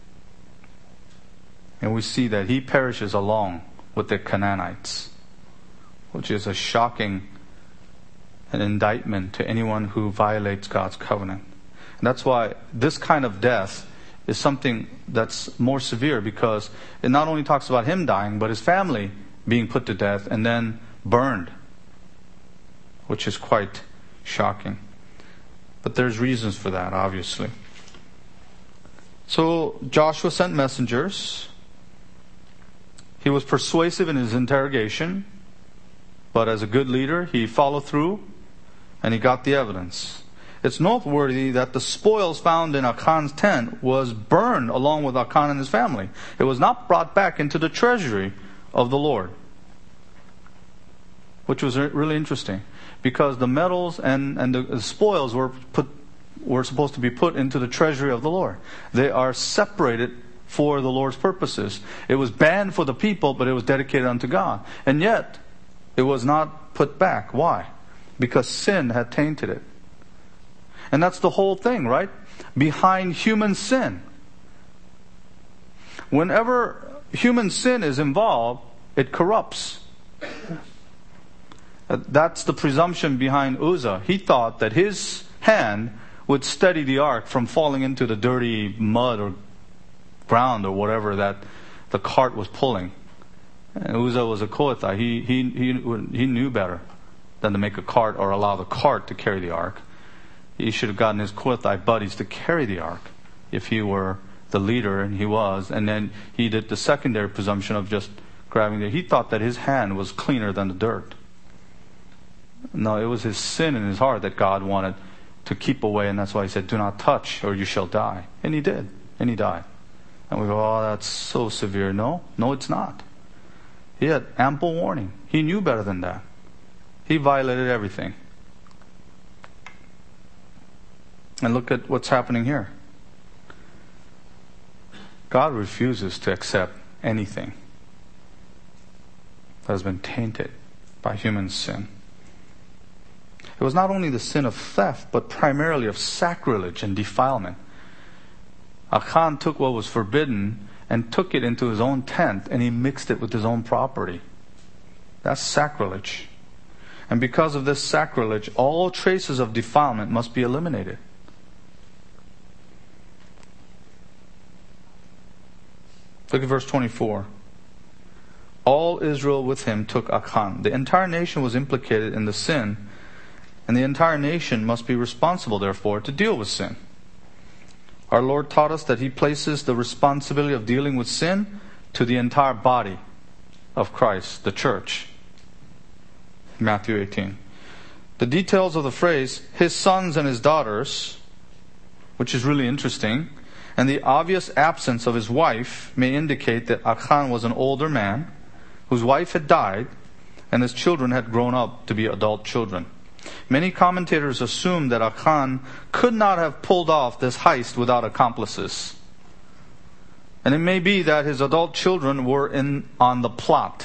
S1: And we see that he perishes along with the Canaanites, which is a shocking an indictment to anyone who violates God's covenant. And that's why this kind of death is something that's more severe, because it not only talks about him dying, but his family being put to death and then burned, which is quite shocking. But there's reasons for that, obviously. So Joshua sent messengers. He was persuasive in his interrogation, but as a good leader, he followed through and he got the evidence. It's noteworthy that the spoils found in Achan's tent was burned along with Achan and his family. It was not brought back into the treasury of the Lord, which was really interesting, because the metals and, and the spoils were put were supposed to be put into the treasury of the Lord. They are separated for the Lord's purposes. It was banned for the people, but it was dedicated unto God. And yet, it was not put back. Why? Because sin had tainted it. And that's the whole thing, right? Behind human sin. Whenever human sin is involved, it corrupts. That's the presumption behind Uzzah. He thought that his hand would steady the ark from falling into the dirty mud or ground or whatever that the cart was pulling. And Uzzah was a Kohathite. He, he, he, he knew better than to make a cart or allow the cart to carry the ark. He should have gotten his Kohathite buddies to carry the ark if he were the leader, and he was. And then he did the secondary presumption of just grabbing it. He thought that his hand was cleaner than the dirt. No, it was his sin in his heart that God wanted to keep away, and that's why He said, do not touch or you shall die. And he did, and he died. And we go, oh, that's so severe. No, no, it's not. He had ample warning. He knew better than that. He violated everything. And look at what's happening here. God refuses to accept anything that has been tainted by human sin. It was not only the sin of theft, but primarily of sacrilege and defilement. Achan took what was forbidden and took it into his own tent, and he mixed it with his own property. That's sacrilege. And because of this sacrilege, all traces of defilement must be eliminated. Look at verse twenty-four. All Israel with him took Achan. The entire nation was implicated in the sin, and the entire nation must be responsible, therefore, to deal with sin. Our Lord taught us that He places the responsibility of dealing with sin to the entire body of Christ, the church. Matthew eighteen. The details of the phrase, his sons and his daughters, which is really interesting, and the obvious absence of his wife may indicate that Achan was an older man whose wife had died and his children had grown up to be adult children. Many commentators assume that Achan could not have pulled off this heist without accomplices. And it may be that his adult children were in on the plot.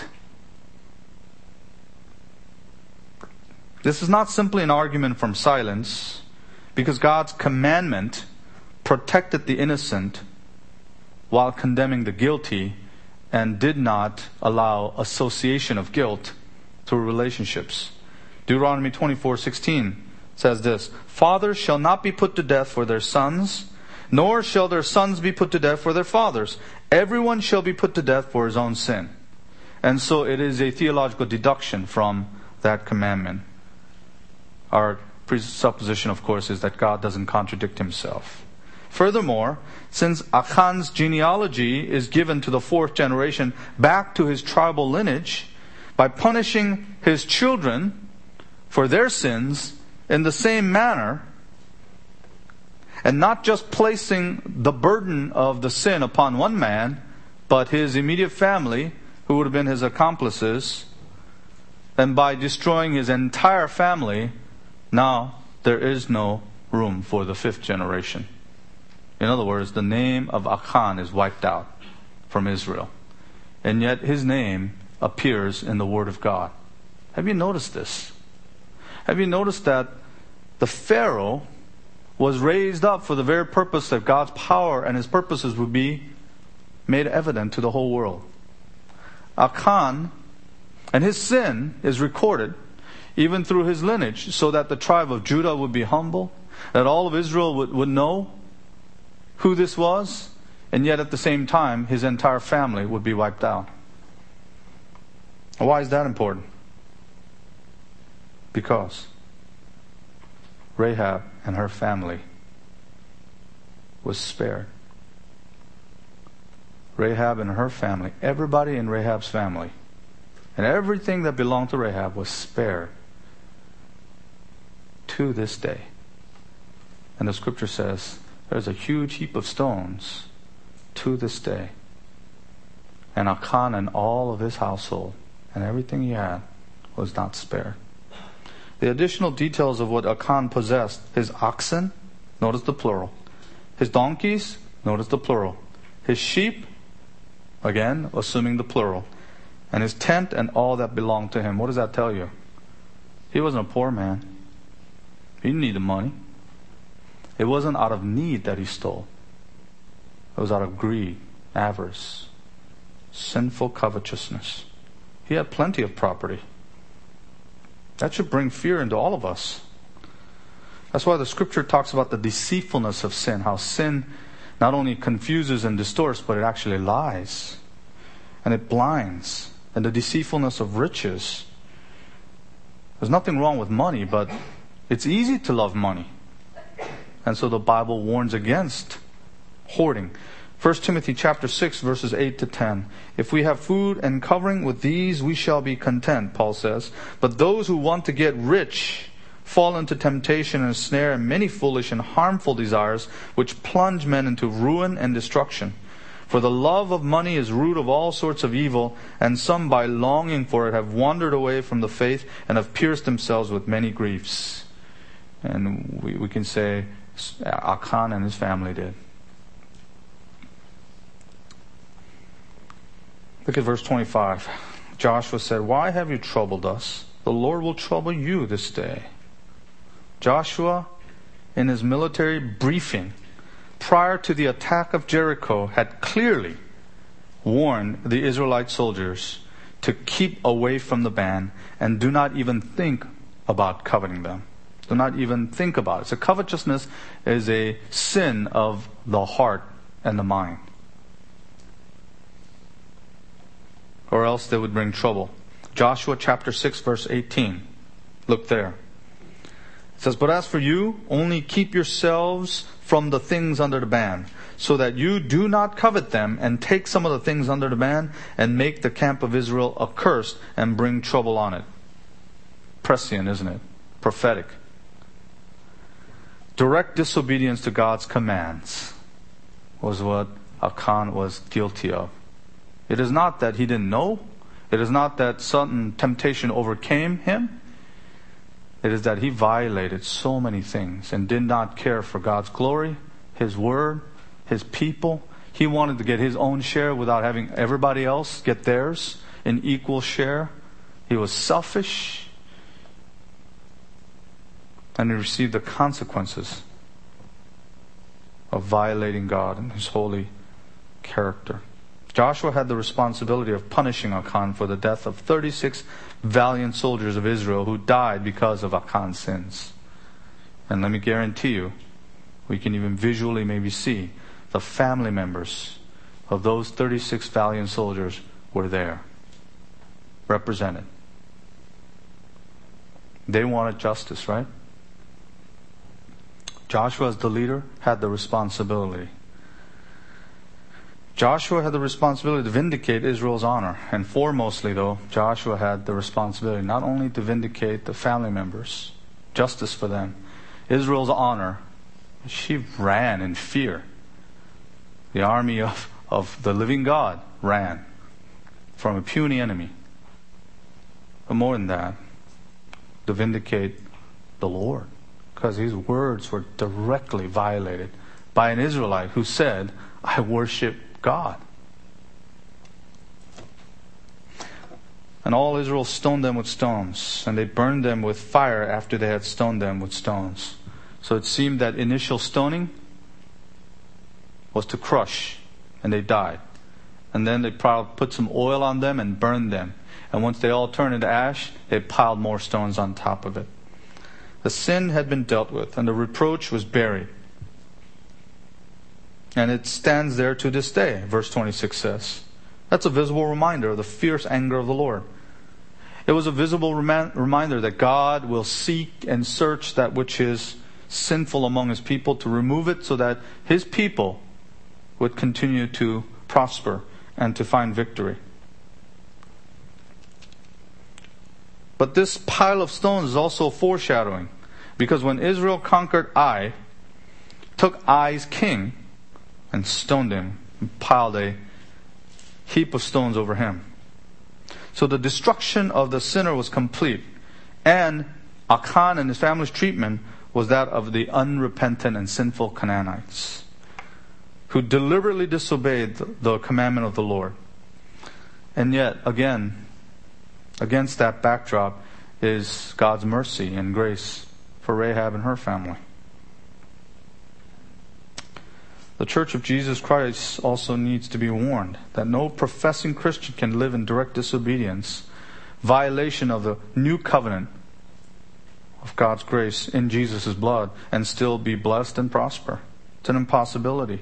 S1: This is not simply an argument from silence, because God's commandment protected the innocent while condemning the guilty and did not allow association of guilt through relationships. Deuteronomy twenty-four sixteen says this, fathers shall not be put to death for their sons, nor shall their sons be put to death for their fathers. Everyone shall be put to death for his own sin. And so it is a theological deduction from that commandment. Our presupposition, of course, is that God doesn't contradict Himself. Furthermore, since Achan's genealogy is given to the fourth generation back to his tribal lineage, by punishing his children for their sins in the same manner, and not just placing the burden of the sin upon one man, but his immediate family, who would have been his accomplices, and by destroying his entire family, now there is no room for the fifth generation. In other words, the name of Achan is wiped out from Israel. And yet his name appears in the Word of God. Have you noticed this? Have you noticed that the Pharaoh was raised up for the very purpose that God's power and His purposes would be made evident to the whole world? Achan and his sin is recorded even through his lineage, so that the tribe of Judah would be humble, that all of Israel would, would know who this was, and yet at the same time his entire family would be wiped out. Why is that important? Because Rahab and her family was spared. Rahab and her family, everybody in Rahab's family, and everything that belonged to Rahab was spared to this day. And the scripture says there's a huge heap of stones to this day. And Achan and all of his household and everything he had was not spared. The additional details of what Achan possessed, his oxen, notice the plural. His donkeys, notice the plural. His sheep, again, assuming the plural. And his tent and all that belonged to him. What does that tell you? He wasn't a poor man. He didn't need the money. It wasn't out of need that he stole. It was out of greed, avarice, sinful covetousness. He had plenty of property. That should bring fear into all of us. That's why the scripture talks about the deceitfulness of sin. How sin not only confuses and distorts, but it actually lies. And it blinds. And the deceitfulness of riches. There's nothing wrong with money, but it's easy to love money. And so the Bible warns against hoarding. First Timothy chapter six, verses eight to ten. If we have food and covering, with these we shall be content, Paul says. But those who want to get rich fall into temptation and snare and many foolish and harmful desires, which plunge men into ruin and destruction. For the love of money is root of all sorts of evil, and some by longing for it have wandered away from the faith and have pierced themselves with many griefs. And we, we can say Achan and his family did. Look at verse twenty-five. Joshua said, "Why have you troubled us? The Lord will trouble you this day." Joshua, in his military briefing prior to the attack of Jericho, had clearly warned the Israelite soldiers to keep away from the band and do not even think about coveting them. Do not even think about it. So covetousness is a sin of the heart and the mind. Or else they would bring trouble. Joshua chapter six verse eighteen. Look there. It says, "But as for you, only keep yourselves from the things under the ban, so that you do not covet them and take some of the things under the ban and make the camp of Israel accursed and bring trouble on it." Prescient, isn't it? Prophetic. Direct disobedience to God's commands was what Achan was guilty of. It is not that he didn't know. It is not that sudden temptation overcame him. It is that he violated so many things and did not care for God's glory, His word, His people. He wanted to get his own share without having everybody else get theirs in equal share. He was selfish. And he received the consequences of violating God and His holy character. Joshua had the responsibility of punishing Achan for the death of thirty-six valiant soldiers of Israel who died because of Achan's sins. And let me guarantee you, we can even visually maybe see the family members of those thirty-six valiant soldiers were there, represented. They wanted justice, right? Joshua, as the leader, had the responsibility. Joshua had the responsibility to vindicate Israel's honor. And foremostly, though, Joshua had the responsibility not only to vindicate the family members, justice for them, Israel's honor. She ran in fear. The army of, of the living God ran from a puny enemy. But more than that, to vindicate the Lord. Because His words were directly violated by an Israelite who said, "I worship God." And all Israel stoned them with stones, and they burned them with fire after they had stoned them with stones. So it seemed that initial stoning was to crush, and they died. And then they probably put some oil on them and burned them. And once they all turned into ash, they piled more stones on top of it. The sin had been dealt with, and the reproach was buried. And it stands there to this day, verse twenty-six says. That's a visible reminder of the fierce anger of the Lord. It was a visible rem- reminder that God will seek and search that which is sinful among His people to remove it so that His people would continue to prosper and to find victory. But this pile of stones is also foreshadowing, because when Israel conquered Ai, took Ai's king and stoned him, and piled a heap of stones over him. So the destruction of the sinner was complete, and Achan and his family's treatment was that of the unrepentant and sinful Canaanites, who deliberately disobeyed the commandment of the Lord. And yet, again, against that backdrop is God's mercy and grace for Rahab and her family. The Church of Jesus Christ also needs to be warned that no professing Christian can live in direct disobedience, violation of the new covenant of God's grace in Jesus' blood, and still be blessed and prosper. It's an impossibility.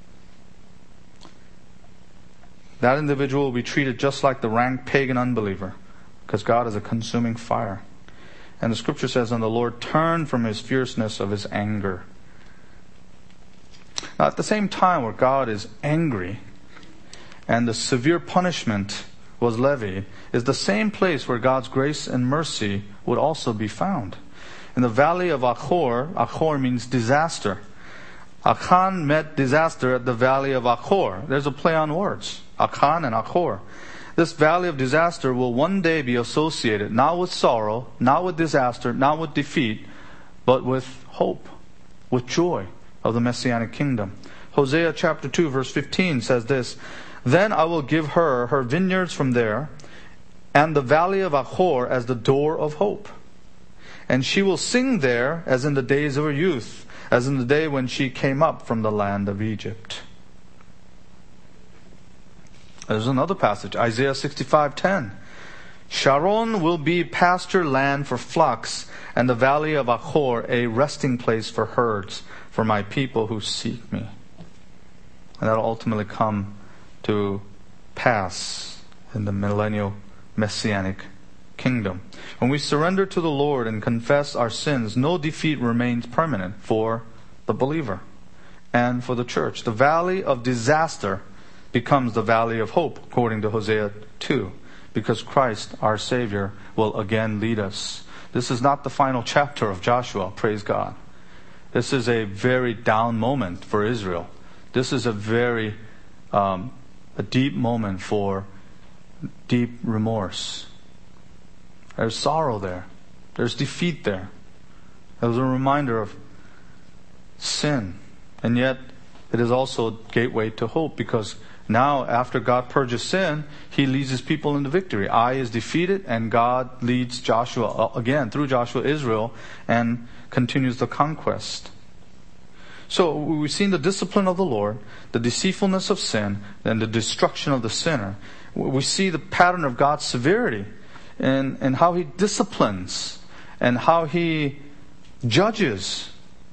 S1: That individual will be treated just like the rank pagan unbeliever, because God is a consuming fire. And the scripture says, "And the Lord turned from His fierceness of His anger." Now, at the same time where God is angry and the severe punishment was levied, is the same place where God's grace and mercy would also be found. In the valley of Achor, Achor means disaster. Achan met disaster at the valley of Achor. There's a play on words. Achan and Achor. This valley of disaster will one day be associated not with sorrow, not with disaster, not with defeat, but with hope, with joy of the Messianic kingdom. Hosea chapter two verse fifteen says this, "Then I will give her her vineyards from there, and the valley of Achor as the door of hope. And she will sing there as in the days of her youth, as in the day when she came up from the land of Egypt. There's another passage, Isaiah sixty-five ten. Sharon will be pasture land for flocks, and the valley of Achor a resting place for herds, for my people who seek me. And that will ultimately come to pass in the millennial messianic kingdom. When we surrender to the Lord and confess our sins, no defeat remains permanent for the believer and for the church. The valley of disaster becomes the valley of hope, according to Hosea two. Because Christ, our Savior, will again lead us. This is not the final chapter of Joshua, praise God. This is a very down moment for Israel. This is a very um, a deep moment for deep remorse. There's sorrow there. There's defeat there. It was a reminder of sin. And yet, it is also a gateway to hope, because now, after God purges sin, He leads His people into victory. Ai is defeated, and God leads Joshua, again, through Joshua, Israel, and continues the conquest. So, we've seen the discipline of the Lord, the deceitfulness of sin, and the destruction of the sinner. We see the pattern of God's severity, and, and how He disciplines, and how He judges.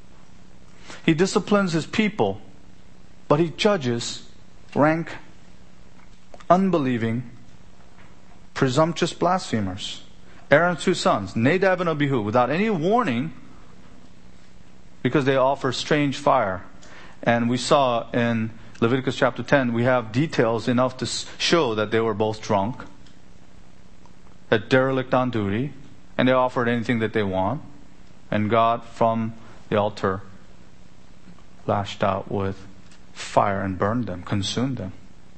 S1: He disciplines His people, but He judges rank, unbelieving, presumptuous blasphemers. Aaron's two sons, Nadab and Abihu, without any warning, because they offer strange fire. And we saw in Leviticus chapter ten, we have details enough to show that they were both drunk, that derelict on duty, and they offered anything that they want. And God, from the altar, lashed out with fire and burned them, consumed them.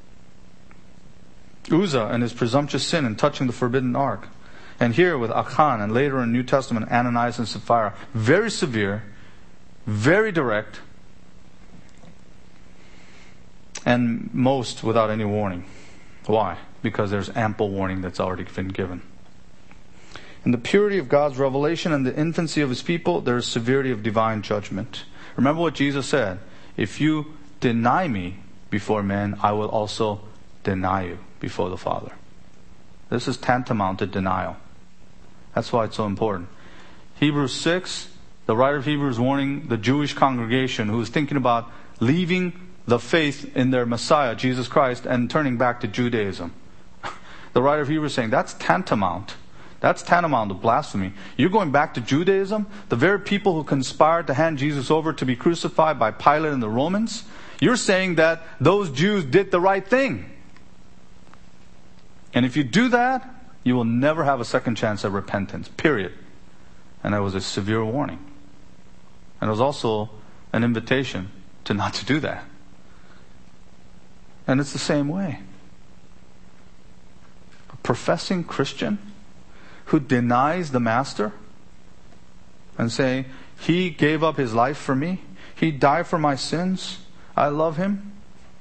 S1: Uzzah and his presumptuous sin in touching the forbidden ark. And here with Achan, and later in New Testament, Ananias and Sapphira. Very severe, very direct, and most without any warning. Why? Because there's ample warning that's already been given. In the purity of God's revelation and the infancy of His people, there is severity of divine judgment. Remember what Jesus said, if you deny me before men, I will also deny you before the Father. This is tantamount to denial. That's why it's so important. Hebrews six, the writer of Hebrews warning the Jewish congregation who is thinking about leaving the faith in their Messiah, Jesus Christ, and turning back to Judaism. The writer of Hebrews is saying, that's tantamount. That's tantamount to blasphemy. You're going back to Judaism? The very people who conspired to hand Jesus over to be crucified by Pilate and the Romans? You're saying that those Jews did the right thing. And if you do that, you will never have a second chance at repentance. Period. And that was a severe warning. And it was also an invitation to not to do that. And it's the same way. A professing Christian who denies the Master and say, He gave up His life for me. He died for my sins. I love Him.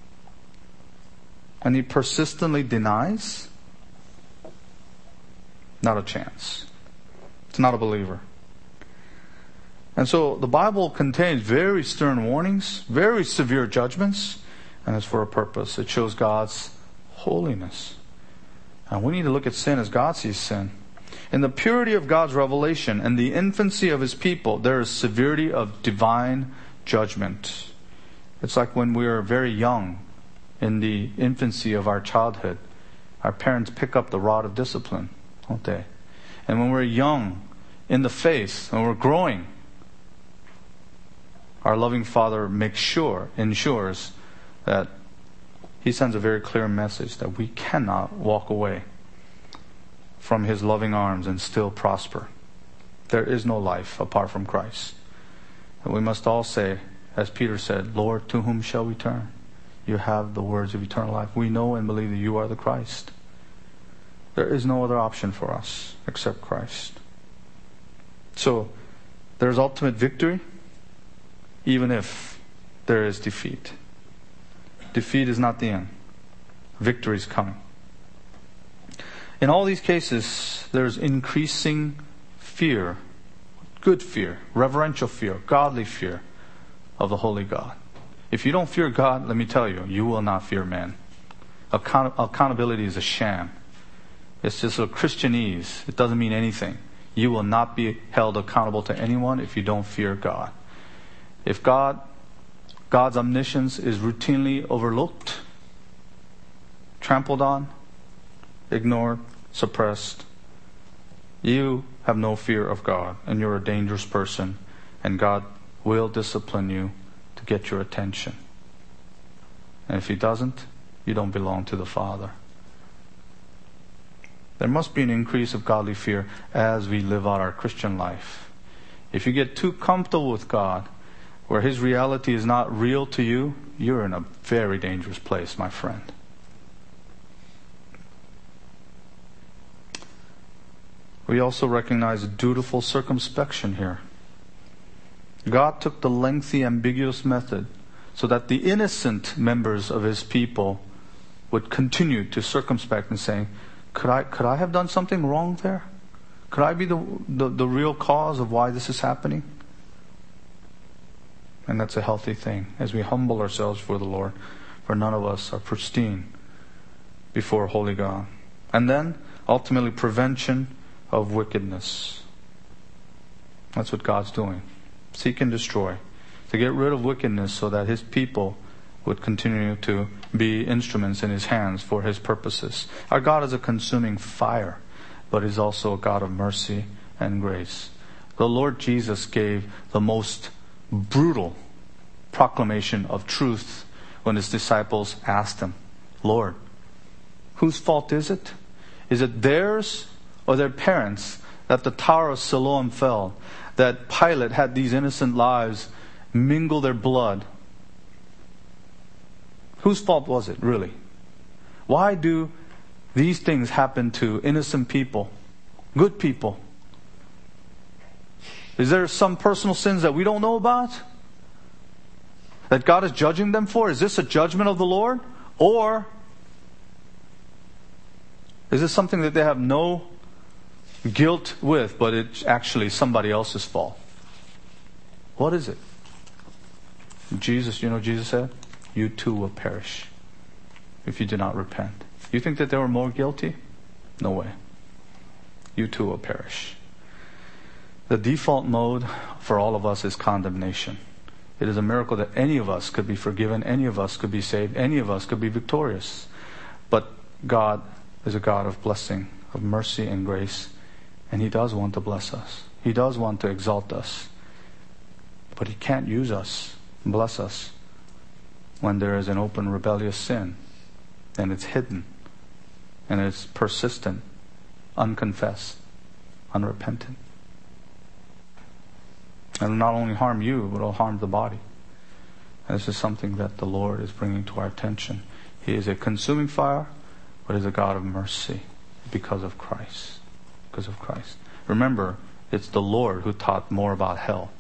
S1: And he persistently denies. Not a chance. It's not a believer. And so the Bible contains very stern warnings, very severe judgments, and it's for a purpose. It shows God's holiness. And we need to look at sin as God sees sin. In the purity of God's revelation and the infancy of His people, there is severity of divine judgment. It's like when we are very young, in the infancy of our childhood, our parents pick up the rod of discipline, don't they? And when we're young in the faith, when we're growing, our loving Father makes sure, ensures that He sends a very clear message that we cannot walk away from His loving arms and still prosper. There is no life apart from Christ. And we must all say, as Peter said, Lord, to whom shall we turn? You have the words of eternal life. We know and believe that You are the Christ. There is no other option for us except Christ. So, there's ultimate victory, even if there is defeat. Defeat is not the end. Victory is coming. In all these cases, there's increasing fear, good fear, reverential fear, godly fear of the holy God. If you don't fear God, let me tell you, you will not fear man. Account- accountability is a sham. It's just a Christianese. It doesn't mean anything. You will not be held accountable to anyone if you don't fear God. If God, God's omniscience is routinely overlooked, trampled on, ignored, suppressed, you have no fear of God, and you're a dangerous person, and God will discipline you to get your attention. And if He doesn't, you don't belong to the Father. There must be an increase of godly fear as we live out our Christian life. If you get too comfortable with God, where His reality is not real to you, you're in a very dangerous place, my friend. We also recognize a dutiful circumspection here. God took the lengthy, ambiguous method so that the innocent members of His people would continue to circumspect and say, Could I could I have done something wrong there? Could I be the, the, the real cause of why this is happening? And that's a healthy thing as we humble ourselves before the Lord, for none of us are pristine before holy God. And then, ultimately, prevention of wickedness. That's what God's doing. Seek and destroy. To get rid of wickedness so that His people would continue to be instruments in His hands for His purposes. Our God is a consuming fire, but He's also a God of mercy and grace. The Lord Jesus gave the most brutal proclamation of truth when His disciples asked Him, Lord, whose fault is it? Is it theirs or their parents that the Tower of Siloam fell, that Pilate had these innocent lives mingle their blood? Whose fault was it, really? Why do these things happen to innocent people, good people? Is there some personal sins that we don't know about, that God is judging them for? Is this a judgment of the Lord? Or is this something that they have no guilt with, but it's actually somebody else's fault? What is it? Jesus, you know what Jesus said? You too will perish if you do not repent. You think that they were more guilty? No way. You too will perish. The default mode for all of us is condemnation. It is a miracle that any of us could be forgiven, any of us could be saved, any of us could be victorious. But God is a God of blessing, of mercy and grace, and He does want to bless us. He does want to exalt us. But He can't use us, bless us, when there is an open rebellious sin, and it's hidden, and it's persistent, unconfessed, unrepentant. And not only harm you, but it'll harm the body. And this is something that the Lord is bringing to our attention. He is a consuming fire, but is a God of mercy because of Christ. Because of Christ. Remember, it's the Lord who taught more about hell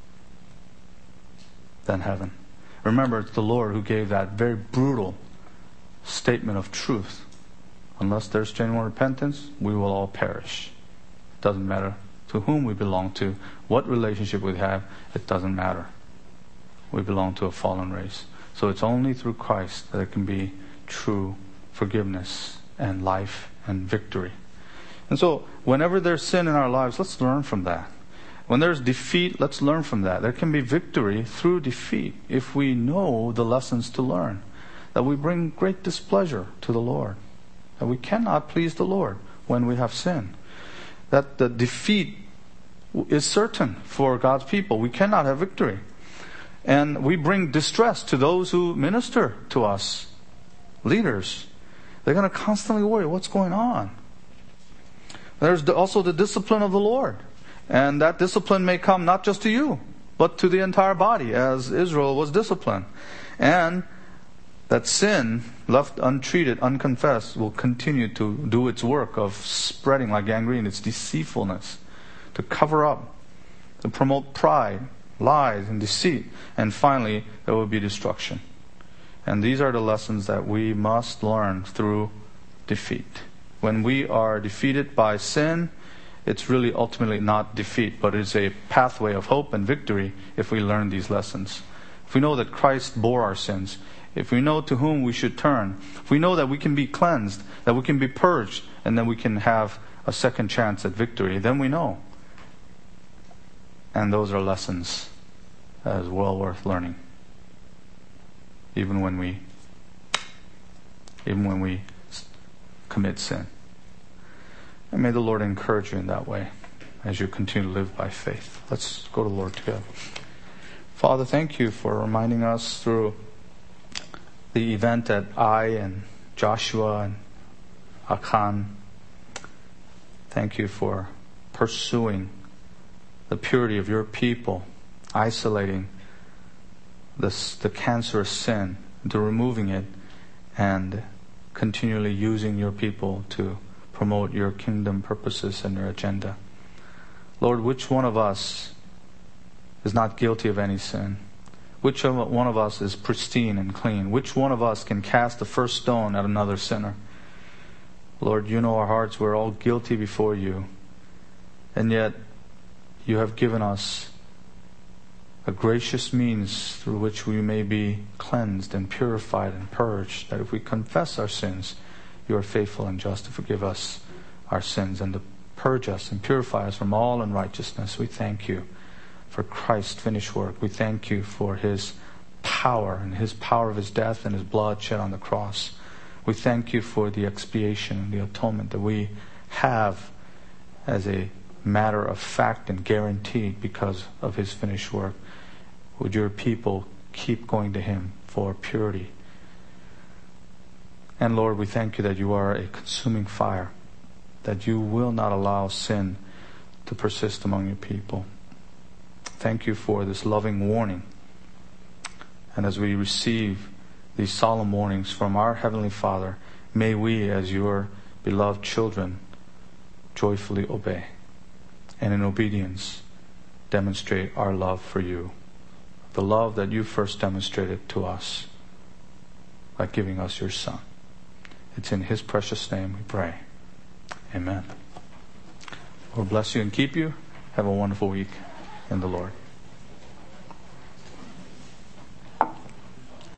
S1: than heaven. Remember, it's the Lord who gave that very brutal statement of truth. Unless there's genuine repentance, we will all perish. It doesn't matter to whom we belong to, what relationship we have, it doesn't matter. We belong to a fallen race. So it's only through Christ that there can be true forgiveness and life and victory. And so, whenever there's sin in our lives, let's learn from that. When there's defeat, let's learn from that. There can be victory through defeat if we know the lessons to learn. That we bring great displeasure to the Lord. That we cannot please the Lord when we have sin. That the defeat is certain for God's people. We cannot have victory. And we bring distress to those who minister to us. Leaders. They're going to constantly worry, what's going on? There's also the discipline of the Lord. And that discipline may come not just to you, but to the entire body, as Israel was disciplined. And that sin, left untreated, unconfessed, will continue to do its work of spreading like gangrene, its deceitfulness, to cover up, to promote pride, lies, and deceit. And finally, there will be destruction. And these are the lessons that we must learn through defeat. When we are defeated by sin, it's really ultimately not defeat, but it's a pathway of hope and victory if we learn these lessons. If we know that Christ bore our sins, if we know to whom we should turn, if we know that we can be cleansed, that we can be purged, and then we can have a second chance at victory, then we know. And those are lessons that is well worth learning. Even when we even when we commit sin. And may the Lord encourage you in that way as you continue to live by faith. Let's go to the Lord together. Father, thank you for reminding us through the event that Ai and Joshua and Achan, thank you for pursuing the purity of your people, isolating this, the cancerous sin, to removing it, and continually using your people to promote your kingdom purposes and your agenda. Lord, which one of us is not guilty of any sin? Which one of us is pristine and clean? Which one of us can cast the first stone at another sinner? Lord, you know our hearts. We're all guilty before you. And yet, you have given us a gracious means through which we may be cleansed and purified and purged, that if we confess our sins, you are faithful and just to forgive us our sins and to purge us and purify us from all unrighteousness. We thank you for Christ's finished work. We thank you for His power and His power of His death and His blood shed on the cross. We thank you for the expiation and the atonement that we have as a matter of fact and guaranteed because of His finished work. Would your people keep going to Him for purity? And Lord, we thank you that you are a consuming fire, that you will not allow sin to persist among your people. Thank you for this loving warning. And as we receive these solemn warnings from our Heavenly Father, may we, as your beloved children, joyfully obey, and in obedience demonstrate our love for you, the love that you first demonstrated to us by giving us your Son. It's in His precious name we pray. Amen. Lord bless you and keep you. Have a wonderful week in the Lord.